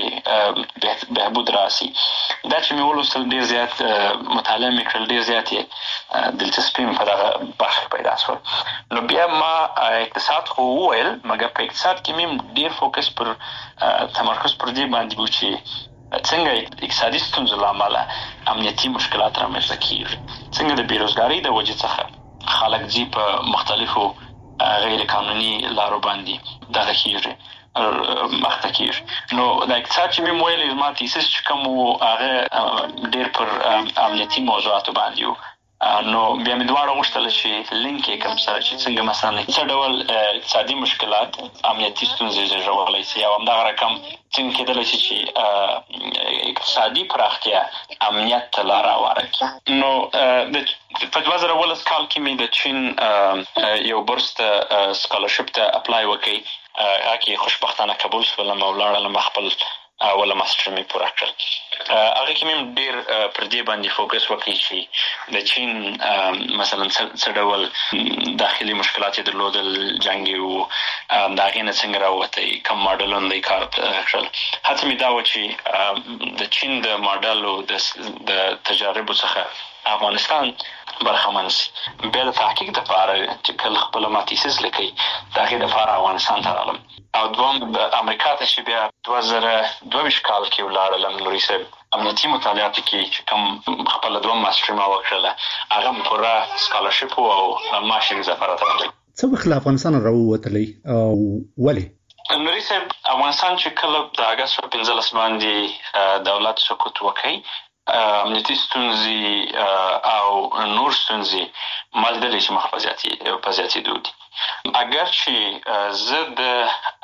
غواړي بهبود راسي. دا چې مې ولوستل ډېر زیات مطالعه مې کړل، ډېر زیات یې دلچسپي مې په دغه برخه پیدا شول. نو بیا ما اقتصاد خو وویل، مګر په اقتصاد کې مې ډېر فوکس پر تمرکز پر دې باندې و چې څنګه اقتصادي ستونزو له امله امنیتي مشکلات رامنځته کېږي، څنګه د بېروزګارۍ د وجې څخه خلک ځي په مختلفو غیر قانوني لارو باندې دغه کېږي مخته کېږي. نو د اقتصاد چې مې ویل زما تیسس چې کوم و هغه ډېر پر امنیتي موضوعاتو باندې و. نو بیا مې دواړه غوښتل چې لینک یې کړم سره چې څنګه مثلا څه ډول اقتصادي مشکلات امنیتي ستونزې زېږولی شي او همدغه رقم څنګه کېدلی شي چې اقتصادي پراختیا امنیت ته لاره هواره کړي. نو په دوه زره اوولس کال کې مې د چین یو بورس ته سکالرشپ ته اپلای وکړ، هغه کې خوشبختانه قبول شولم او لاړلم خپل اوله ماسټر مې پوره کړل. هغه کې مې ډېر پر دې باندې فوکس وکړ چې د چین مثلا څه ډول داخلي مشکلات یې درلودل، جنګ یې و، د هغې نه څنګه راووتی، کوم ماډلونه یې کار کړل. هڅه مې دا وه چې د چین د ماډل او د تجاربو څخه افغانستان برخمن شي. بیا د تحقیق دپاره چې کله خپله ما تیسیس لیکئ د هغې دپاره افغانستان ته رالم او دوم د امریکا ته چې بیا دوه زره دوه ویشت کال کې ولاړلم نوري صاحب امنیتي مطالعاتو کې چې کوم خپله دوه ماسټري ما وکړله هغه م پوره سکالرشپ و او معاش یې اضافه راته راغلی. څه وخت له افغانستان راووتلی او ولې؟ نوري صاحب افغانستان چې کله د اګست په پنځلس باندې دولت سقوط وکړي امنیتي ستونزې او نور ستونزې ما لیدلې چې مخ په زیاتېدو دي. اگر چې زه د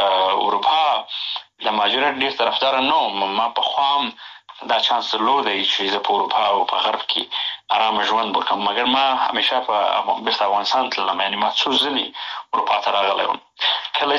اروپا د مهاجرت ډېر طرفداره نه وم، ما پخوا هم دا چانس درلودی چې زه په اروپا او په غرب کې ارامه ژوند وکړم، مګر ما همیشه په بیرته افغانستان تللم، یعنې ما څو ځلې اروپا ته راغلی وم. کله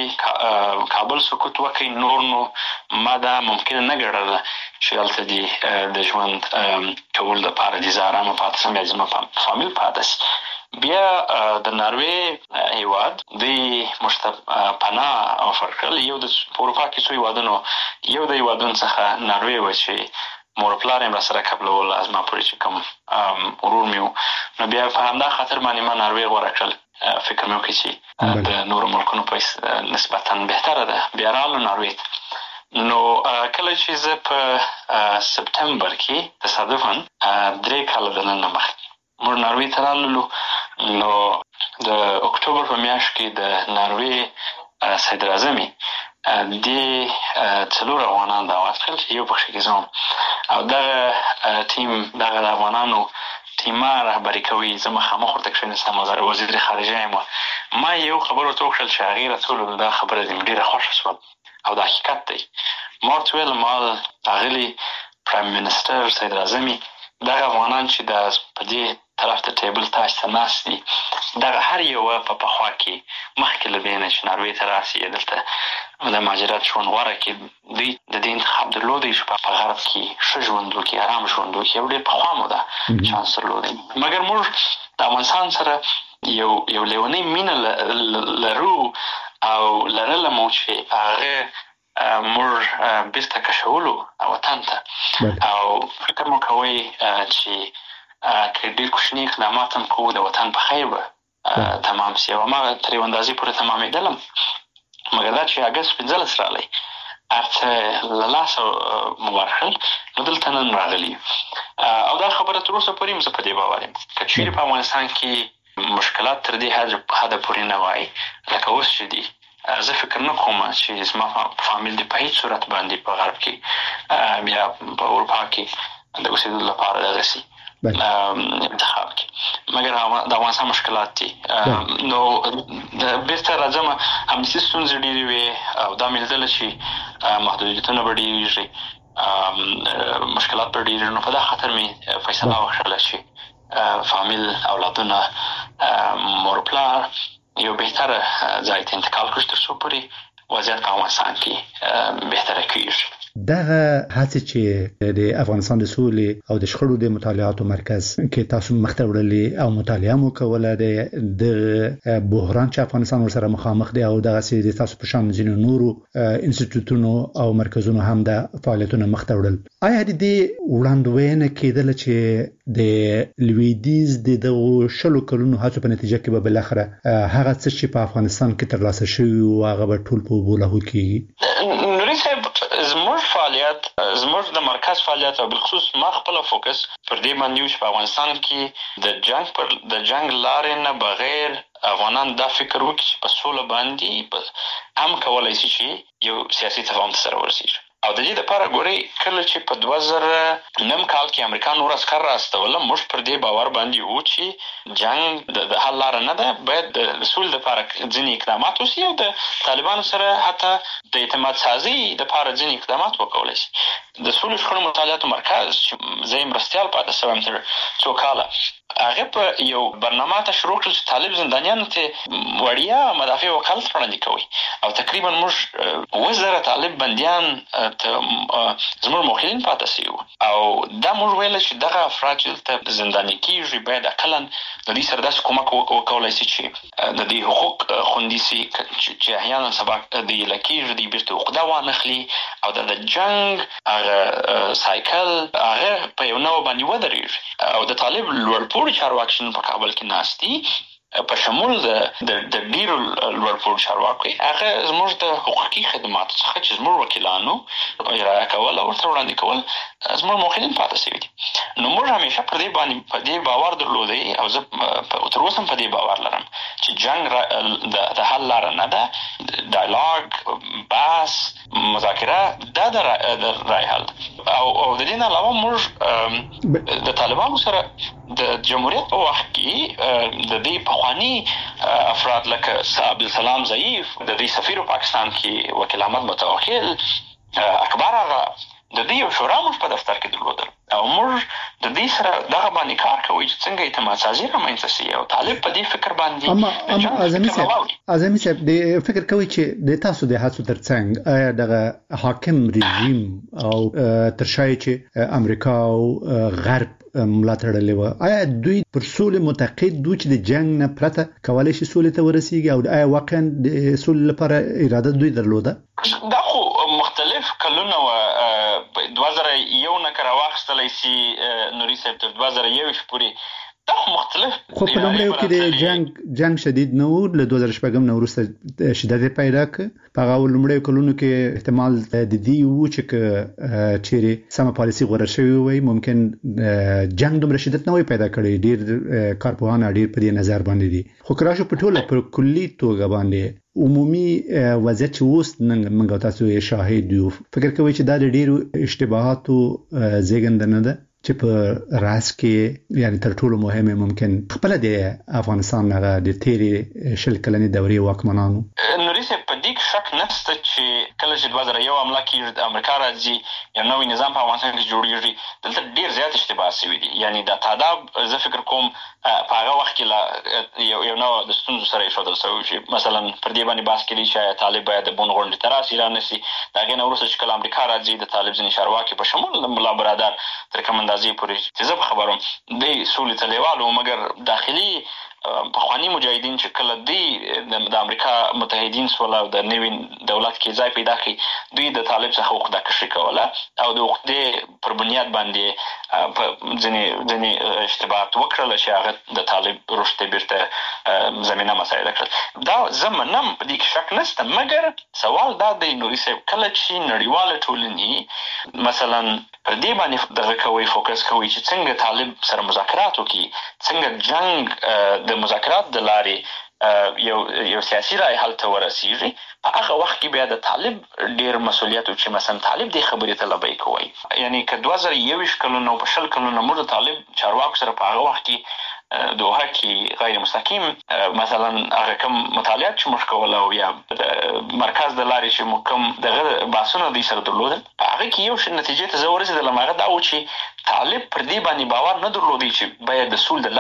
چې کابل سقوط وکړي نور نو ما دا ممکنه نه ګڼله چې هلته دې د ژوند کولو دپاره دې زه ارامه پاتې سم یا زما فامیل پاتې سي. بیا د ناروې هیواد دوی موږ ته پناه افر کړل. یو د په اروپا کې څو هیوادونو یو د هیوادونو څخه ناروې وه چې مور و پلار یې م راسره قبلول از ما پورې چې کوم ورور مې و، نو بیا په همدا خاطر باندې ما ناروې غوره کړل. فکر مې وکړي چې د نورو ملکونو په نسبتا بهتره ده. بیا رالو ناروې ته. نو کله چې زه په سپتمبر کې تصادفاً درې کاله د نن نه مخکې موږ ناروې ته راللو، نو د اکتوبر په میاشت کې د ناروې صدر اعظمې دې څلور افغانان دعوت کړل، یو پکښې کې زه وم او دغه ټیم دغه د افغانانو ټیمه رهبري کوي. زه مخامخ ورته کښېنستم، وزیر خارجه یم. ما یو خبر ورته وکړل چې هغې راته وویل دا خبره دې مې ډېره خوښه شوه او دا حقیقت دی. ما ورته ویل ما اغلې پرایم منسټر صدر اعظمې دغه افغانان چې د په دې طرف ته ټیبل تاج ته ناست دي دغه هر یوه په پخوا کې مخکې له دې نه چې ناروې ته راسي دلته د مهاجرت ژوند غوره کړي دوی د دې انتخاب درلودی چې په غرب کې ښه ژوند وکړي، ارام ژوند وکړي. یو ډېر پخوا مو دا چانس درلودی، مګر موږ د افغانستان سره یو یو لیونۍ مینه لرو او لرله مو چې هغه موږ بیرته کشولو وطن ته او فکر مو کوئ چې که ډېر کوچني اقدامات هم کوو د وطن په خیر به تمام سي او هماغه تر یو اندازې پورې تمامېدلم. مګر دا چې اګست پنځلس راغلی هر څه له لاسه مو ورکړل، نو دلته نن راغلي او دا خبره تر اوسه پورې هم زه په دې باور یم که چیرې په افغانستان کې مشکلات تر دې حده پورې نه وای لکه اوس چې دي، زه فکر نه کوم چې زما فامیل دې په هېڅ صورت باندې په غرب کې یا په اروپا کې د اوسېدو لپاره دغسې انتخاب کې، مګر د افغانستان مشکلات دي. نو بیرته راځم، امنیتي ستونزې ډېرې وې او دا مې لیدله چې محدودیتونه به ډېرېږي، مشکلات به ډېرېږي. نو په دا خاطر مې فیصله وکړله چې فامیل اولادونه مور پلار یو بهتره ځای ته انتقال کړو تر څو پورې وضعیت په افغانستان کې بهتره کېږي. دغه هڅې چې د افغانستان د سولې او د شخړو د مطالعاتو مرکز کې تاسو مخته وړلې او مطالعه مو کوله د بحران چې افغانستان ورسره مخامخ دی او دغه سي د تاسو په شان ځینو نورو انسټیټیوټونو او مرکزونو هم د فعالیتونو مخته وړل، آیا د دې وړاندوینه کېدله چې د لویدیځ د دغو شلو کلونو هڅو په نتیجه کې به بالاخره هغه څه چې په افغانستان کې ترلاسه شوي و هغه به ټول په اوبو لاهو کېږي؟ نوري صاحب زموږ فعالیت زموږ د مرکز فعالیت او بالخصوص ما خپله فوکس پر دې باندې و چې په افغانستان کې د جنګ پر د جنګ لارې نه بغیر افغانان دا فکر وکړي چې په سوله باندې هم کولی شي چې یو سیاسي تفاهم ته سره ورسېږي. او د دې دپاره ګورئ کله چې په دوه زره نهم کال کې امریکا نور عسکر راستوله موږ پر دې باور باندې وو چې جنګ د حل لاره نه ده، باید د سولې دپاره ځینې اقدامات وشي او د طالبانو سره حتی د اعتماد سازۍ دپاره ځینې اقدامات وکولی شي. د سولې شخړو مطالعاتو مرکز چې زه یې مرستیال پاتې شوی یم تر څو کاله هغه په یو برنامه ته شروع کړل چې طالب زندانیانو ته وړیا مدافع وکالت وړاندې کوي او تقریبا موږ اووه زره طالب بندیان زموږ موکلین پاتې سوي وو او دا موږ ویله چې دغه افراد چې دلته زنداني کېږي باید اقلا د دوی سره داسې کومک وکولی شي چې د دوی حقوق خوندي شي چې احیانا سبا دوی ایله کېږي دوی بېرته عقده وانخلي او د جنګ هغه سایکل هغه په یو نوع باندې ودرېږي او د طالب لوړ پوړو نور چارواکي په کابل کې ناستي په شمول د د ډیرو لوړ چارواکي هغه زموږ د حقوقي خدماتو څخه چې زموږ وکیلانو اجرا کول او ورته وړاندې کول زموږ موخین پاتې شوی دي. نو موږ همیشه پر دې باندې په دې باور درلودی او زه تر اوسه په دې باور لرم چې جنگ د حل لار نه ده. ډایلاګ، بحث، مذاکره دا د رای حل او او د دې نه علاوه موږ د طالبانو سره د جمهوریت په وخت کې د دې پخوانی افراد لکه عبدالسلام ضعیف، د دې سفیر پاکستان کې وکیل احمد متوکل، اکبر آغا، د دې یو شورا موږ په دفتر کې درلودل او موږ د دې سره دغه باندې کار کوي چې څنګه اعتماد سازي رامنځته شي او طالب په دې فکر باندې. اما اما اعظمي صاحب اعظمي صاحب د فکر کوي چې د تاسو د هڅو ترڅنګ آیا دغه حاکم رژیم او ترشای چې امریکا او غرب ملاتړ لوي، آیا دوی پر سولې معتقد دوی چې د جنگ نه پرته کولای شي سولې ته ورسیږي او آیا واقعا د سولې لپاره اراده دوی درلوده؟ دا خو مختلف کلونه و دوه زره یو نه کار واخستلای شي نوري صاحب تر دوه زره یو پورې دا مختلف خو په لومړیو کې د جنگ جنگ شدید نه و، له دوه زره شپږم نه وروسته شدت پیدا کړ. په هغه لومړیو کلونو کې احتمال د دې و چې چیرې سم پالیسي غوړه شوی وي ممکن جنگ دومره شدت نه وي پیدا کړی. ډیر کارپوهان ډیر په دې نظر باندې دي. خو کراشو په ټوله پر کلی توګه باندې عمومي وضعیت چې اوس موږ تاسو یې شاهد یو، فکر کوي چې دا د ډیرو اشتباهاتو زیږنده نه ده چې په راس کې یعنی تر ټولو مهمه ممکن خپل د افغانستان هغه د تیری شل کلنې دورې واکمنانو نوري صاحب په دې شک نشته چې کله چې دوه زره یو حمله کې د امریکا راځي یو نوې نظام په افغانستان کې جوړیږي دلته ډیر زیات اشتباه شوی دي. یعنی دا تعداد زه فکر کوم په هغه وخت کې یو یو نو د ستونزو سره ایښودل شوی چې مثلا پر دې باندې بحث کړي چې طالب باید د بون غونډې تر راسي را نشي. دا غنه ورسره چې کله امریکا راځي د طالب ځنی چارواکي په شمول ملا برادر تر کوم اندازې پورې چې زه خبروم د سولې تلیوالو مګر داخلي پخوانی مجاهدین چې کله دی د امریکا متحدین سول او د نوین دولت کې ځای پیدا کړي دوی د طالب څخه وخت کشي کوله او د وخت پر بنیاد باندې په ځنی ځنی اشتباهات وکړل چې هغه د طالب رشد بیرته زمينه مسایل کړل. دا زمونم په دې شک نشته مګر سوال دا دی نوري صاحب کله چې نړیواله ټولنه مثلا پر دې باندې دغه کوي فوکس کوي چې څنګه طالب سره مذاکرات وکړي، څنګه جنگ د مذاکرات د لارې یو یو سیاسي رای حل ته ورسیږي، په هغه وخت کې بیا د طالب ډیر مسولیت او چې مثلا طالب د خبرې ته لبیک کوي. یعنی که دوه زره یو کلونو په شل کلونو موږ طالب چارواکو سره په هغه وخت کې دوه کې غیر مستقیم مثلا هغه کوم مطالعات چې موږ کول او یا مرکز د لارې چې موږ کوم دغه باسونه د سره درلودل هغه کې یو شنه نتیجه ته زورسه د لمغه دا و چې طالب پر دې باندې باور نه درلودي چې باید د سول د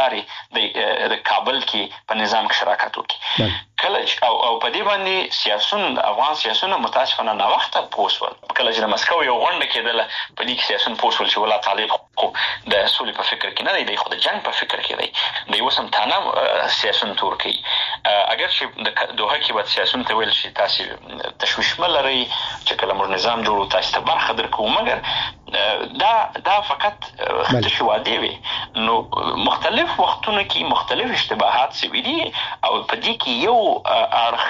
لارې د کابل کې په نظام کې شراکت وکړي. کله او او په دې باندې سیاسون افغان سیاسونه متاسفانه نه وخت پوسول کله چې مسکو یو غونډه کېدله په دې کې سیاسون پوسول چې ولا طالب خو د سولې په فکر کې نه دی، خو د جنگ په فکر کې دی. د یو سم تانه سیاسون تورکی اگر چې د دوه کې بعد سیاسون ته ویل شي تاسو تشویش ملري چې کله موږ نظام جوړو تاسو ته برخه درکو مګر دا دا فقط تشواده وي. نو مختلف وختونو کې مختلف اشتباهات سوي دي او په دې کې یو ارخ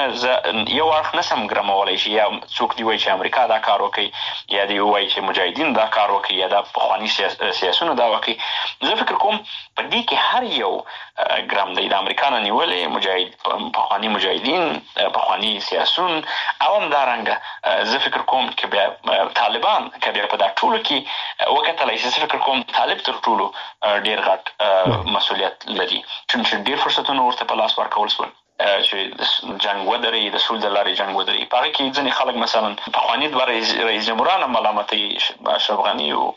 نه یو ارخ نه سم ګرمولای شي یا څوک دی وایي چې امریکا دا کار وکړي یا دی وایي چې مجاهدین دا کار وکړي یا دا پخوانی سیاسونه دا وکړي. زه فکر کوم په دې کې هر یو ګرام دی د امریکا نه نیولې مجاهد پخوانی مجاهدین پخوانی سیاسون او هم دا رنګه زه فکر کوم چې بیا طالبان کبیر په دا ټولو کې وکتلای شي. فکر کوم طالب تر ټولو ډیر غټ مسولیت لري چې ډیر فرصتونه ورته په لاس ورکول شول چې جنگ ودري د سول د لارې جنگ ودري. په هغه کې ځینې خلک مثلا پخوانی دوه رئیس جمهوران ملامتي اشرف غني او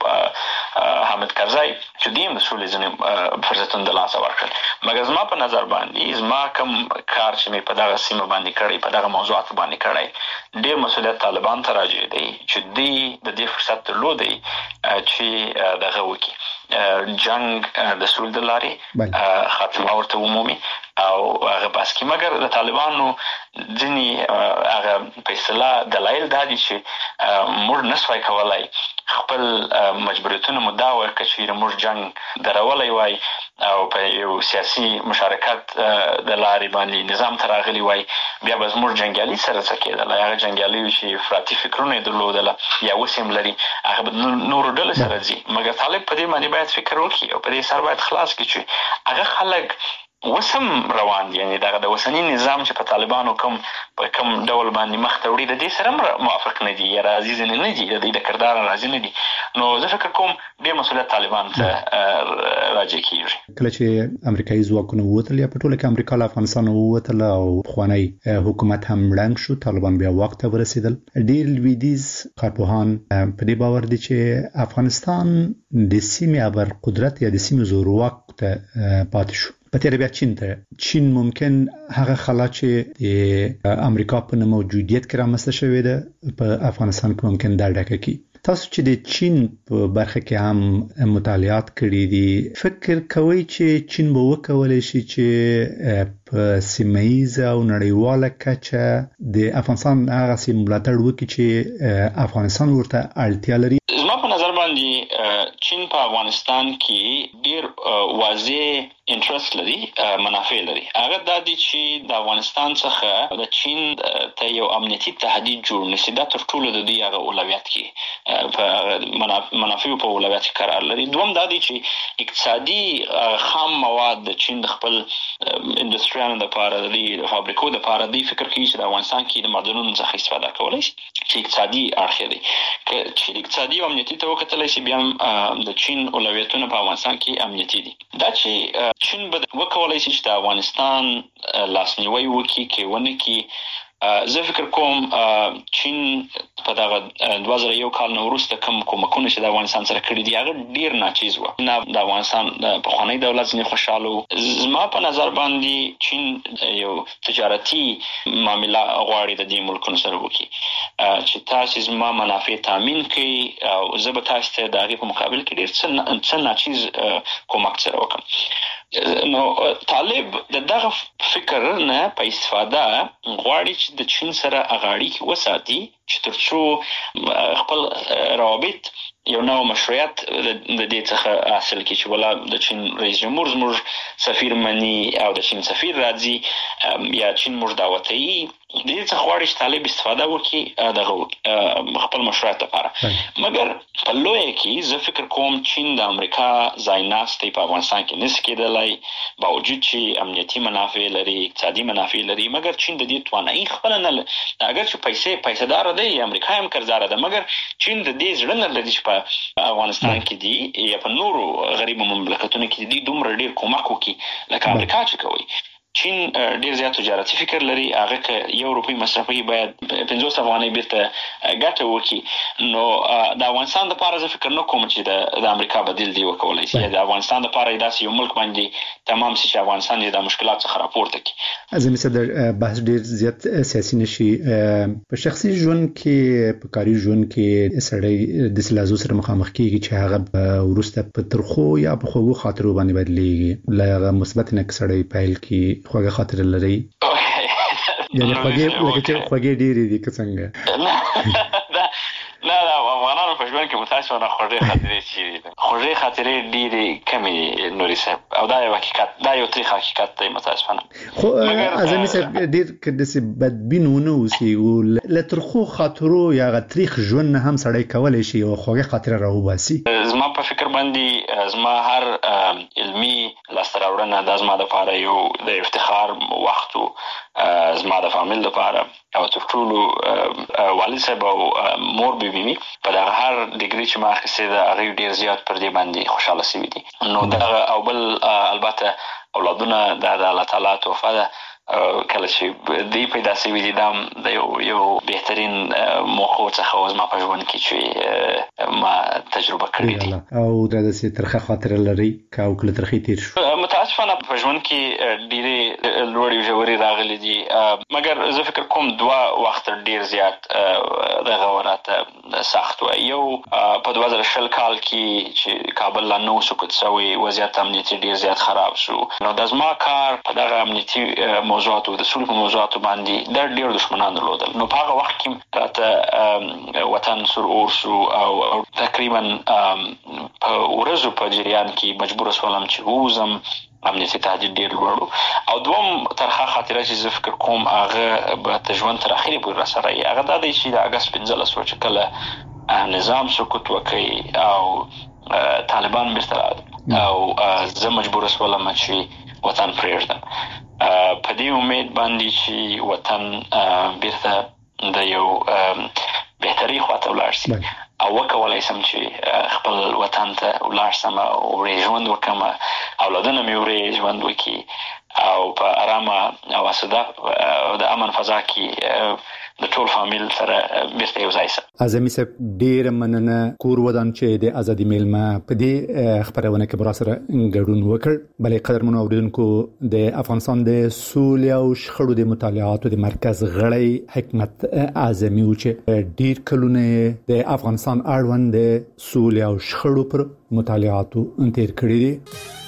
حامد کرزي چې دیم د سول ځینې فرصتونه د لاس ورکړل. مګر زما په نظر باندې زما کوم کار چې مې په دغه سیمه باندې کړی په دغه موضوعات باندې کړی ډیر مسولیت طالبان ته راځي دی چې دی د دې فرصت درلودي چې دغه وکي جنگ د سول د لارې خاتمه ورته عمومي او هغه بس کې مګر د طالبانو ځینې هغه په اصطلاح دلایل دا دي چې موږ نسوای کولای خپل مجبوریتونه مو دا وای که چیرې موږ جنګ درولی وای او په یو سیاسي مشارکت د لارې باندې نظام ته راغلی وای، بیا به زموږ جنګیالي سره څه کېدله. هغه جنګیالي وي چې افراطي فکرونه یې درلودله یا اوس هم لري، هغه به نورو ډلو سره ځي. مګر طالب په دې باندې باید فکر وکړي او په دې سر باید خلاص کړي چې هغه خلک اوس هم روان دي، یعنې دغه د اوسني نظام چې په طالبانو کوم په کوم ډول باندې مخ ته وړي د دې سره هم موافق نه دي یا راضي ځینې نه دي، د دوی د کردار راضي نه دي. نو زه فکر کوم ډېر مسؤلیت طالبانو ته راجع کېږي. کله چې امریکایي ځواکونه ووتل یا په ټوله کې امریکا له افغانستان ووتل او پخوانی حکومت هم ړنګ شو، طالبان بیا واک ته ورسېدل. ډېر لویدیځ کارپوهان په دې باور دي چې افغانستان د سیمې ابرقدرت یا د سیمې زورواک ته پاتې شو. په تیر بیا چین ته چین ممکن هغه خلا چې د امریکا په موجودیت کې رامنځته شوې ده په افغانستان کې ممکن دا ډکه کی. تاسو چې د چین په برخه کې هم مطالعات کړي دي، فکر کوئ چې چین به وکولای شي چې په سیمه‌ایزه او نړیواله کچه د افغانستان هغه سیمه ملاتړ وکړي چې افغانستان ورته اړتیا لري؟ زما په نظر باندې چین په افغانستان کې ډیر واضح انټرست لري، منافع لري. هغه دا دي چې د افغانستان څخه د چین ته یو امنیتي تهدید جوړ نشي. دا تر ټولو د دوی هغه اولویت کې په منافع په اولویت کې قرار لري. دوم دا دي چې اقتصادي خام مواد د چین د خپل انډستریانو لپاره د فابریکو لپاره دوی فکر کوي چې د افغانستان کې د معدنونو څخه استفاده کولای شي چې اقتصادي اړخ دی. که چې اقتصادي او امنیتي ته وکتلی شي، بیا هم د چین اولویتونه په افغانستان کې امنیتي دي. دا چې چین به وکولای شي چې د افغانستان لاسنیوی وکړي کې ونه کړي. زه فکر کوم چین په دغه دوه زره یو کال نه وروسته کوم کومکونه چې د افغانستان سره کړي دي هغه ډیر ناچیز وو. نه د افغانستان پخوانی دولت ځینې خوشحاله وو. زما په نظر باندې چین یو تجارتي معامله غواړي د دې ملکونو سره وکړي چې تاسو زما منافع تامین کړئ او زه به تاسو ته د هغې په مقابل کې ډیر څه ناچیز کومک سره وکړم. نو طالب د دغه فکر نه په استفاده غواړي چې د چین سره اغاړي وساتي چې ترڅو خپل روابط یو نوع مشروعیت د دې څخه حاصل کړي چې ولا د چین رئیس جمهور زموږ سفیر مني او د چین سفیر راځي یا چین موږ دعوتوي. د دې څخه غواړي چې طالب استفاده وکړي دغه خپل مشروعیت لپاره. مګر په لویه کې زه فکر کوم چین د امریکا ځای ناستی په افغانستان کې نشي کېدلی، باوجود چې امنیتي منافع لري، اقتصادي منافع لري. مګر چین د دې توانایي خپله نه لري. اگر چې پیسې پیسه‌داره دی، امریکا هم قرضداره ده، مګر چین د دې زړه نه لري چې په افغانستان کې دي یا په نورو غریبو مملکتونو کې دي دومره ډېر کومک وکړي لکه امریکا چې کوي. چین ډیر زیات تجارتي فکر لري. هغه که یو روپۍ مصرفوي باید پنځوس افغانۍ بیرته ګټه وکړي. نو د افغانستان لپاره زه فکر نه کوم چې د امریکا بدیل دی وکولای شي. د افغانستان لپاره داسې یو ملک باندې تمام شي چې افغانستان د مشکلات څخه راپورته کړي. اعظمي صدر، بحث ډیر زیات سیاسي نشي. په شخصي ژوند کې، په کاري ژوند کې سړی د سلازو سره مخامخ کیږي چې هغه ورسته په ترخو یا په خوږو خاطرو باندې بدلیږي. لږه مثبت نه کسړی پیل کی خوږه خاطر لري، یعنی خوږه لکه چې خوږه ډېری دي که څنګه؟ نه نه افغانانو په ژوند کې متاسفانه خوږې خاطرې چیرې دي. خوږې خاطرې ډېرې کمې نوري صاحب، او دا یو حقیقت، دا یو تریخ حقیقت دی متاسفانه. خو اعظمي صاحب ډېر که داسې بدبین ونه اوسي، له ترخو خاطرو یا هغه تریخ ژوند نه هم سړی کولی شي یوه خوږه خاطره راوباسي. زما په فکر باندې زما هر علمي لاسته راوړنه دا زما دپاره یو د افتخار وخت و، زما د فامیل دپاره او تر ټولو والد صاحب او مور بیبي په دغه هر ډیګري چې ما اخیستې ده هغوی ډېر زیات پر دې باندې خوشحاله شوي دي. نو دغه او بل البته اولادونه دا د الله تعالی تحفه ده. کله چې دوی پیدا شوي دي دا د یو بهترین موقعو څخه زما په ژوند کې چې ما تجربه کړې دي. او دا داسې ترخه خاطره لري که او کله ترخې تېر شو؟ متاسفانه متاسفانه په ژوند کې ډېرې لوړې ژورې راغلي دي، مګر زه فکر کوم دوه وخت ډېر زیات دغه وراته سخت و. یو په دوه زره شل کال کې چې کابل لا نو سقوط شوی، وضعیت امنیتي ډېر زیات خراب شو، نو د زما کار په دغه امنیتي موضوعاتو د صلح په موضوعاتو باندې د ډېر دښمنان درلودل. نو په هغه وخت کې راته وطن سر اور شو او تقریبا په ورځو په جریان کې مجبور شولم چې ووځم. امنیتي تهدید ډېر لوړ او دوم ترخه خاطره چې زه فکر کوم هغه به د ژوند تر اخرې پورې راسره وي، هغه دا دی چې د اګست پنځلس چې کله نظام سقوط وکړي او طالبان بیرته او زه مجبور شولم چې وطن پرېږدم په دې امید باندې چې وطن بیرته د یو بهتري خواته ولاړ شي او وکولای سم چې خپل وطن ته ولاړ سم او ژوند وکړم، اولادونه مې ورې ژوند وکړي او په آرامه او اسوده او د امن فضا کې د ټول فامیل سره بیرته یو ځای سم. اعظمي صاحب ډېر مننه کور ودان چې د ازادي میلمه په دې خبرونه کې برا سره ګډون وکړ. بلې قدرمنو اوریدونکو، د افغانستان د سولې او شخړو د مطالعاتو د مرکز غړی حکمت اعظمي و چې ډېر کلونه د افغانستان اړوند د سولې او شخړو پر مطالعاتو تیر کړی دي.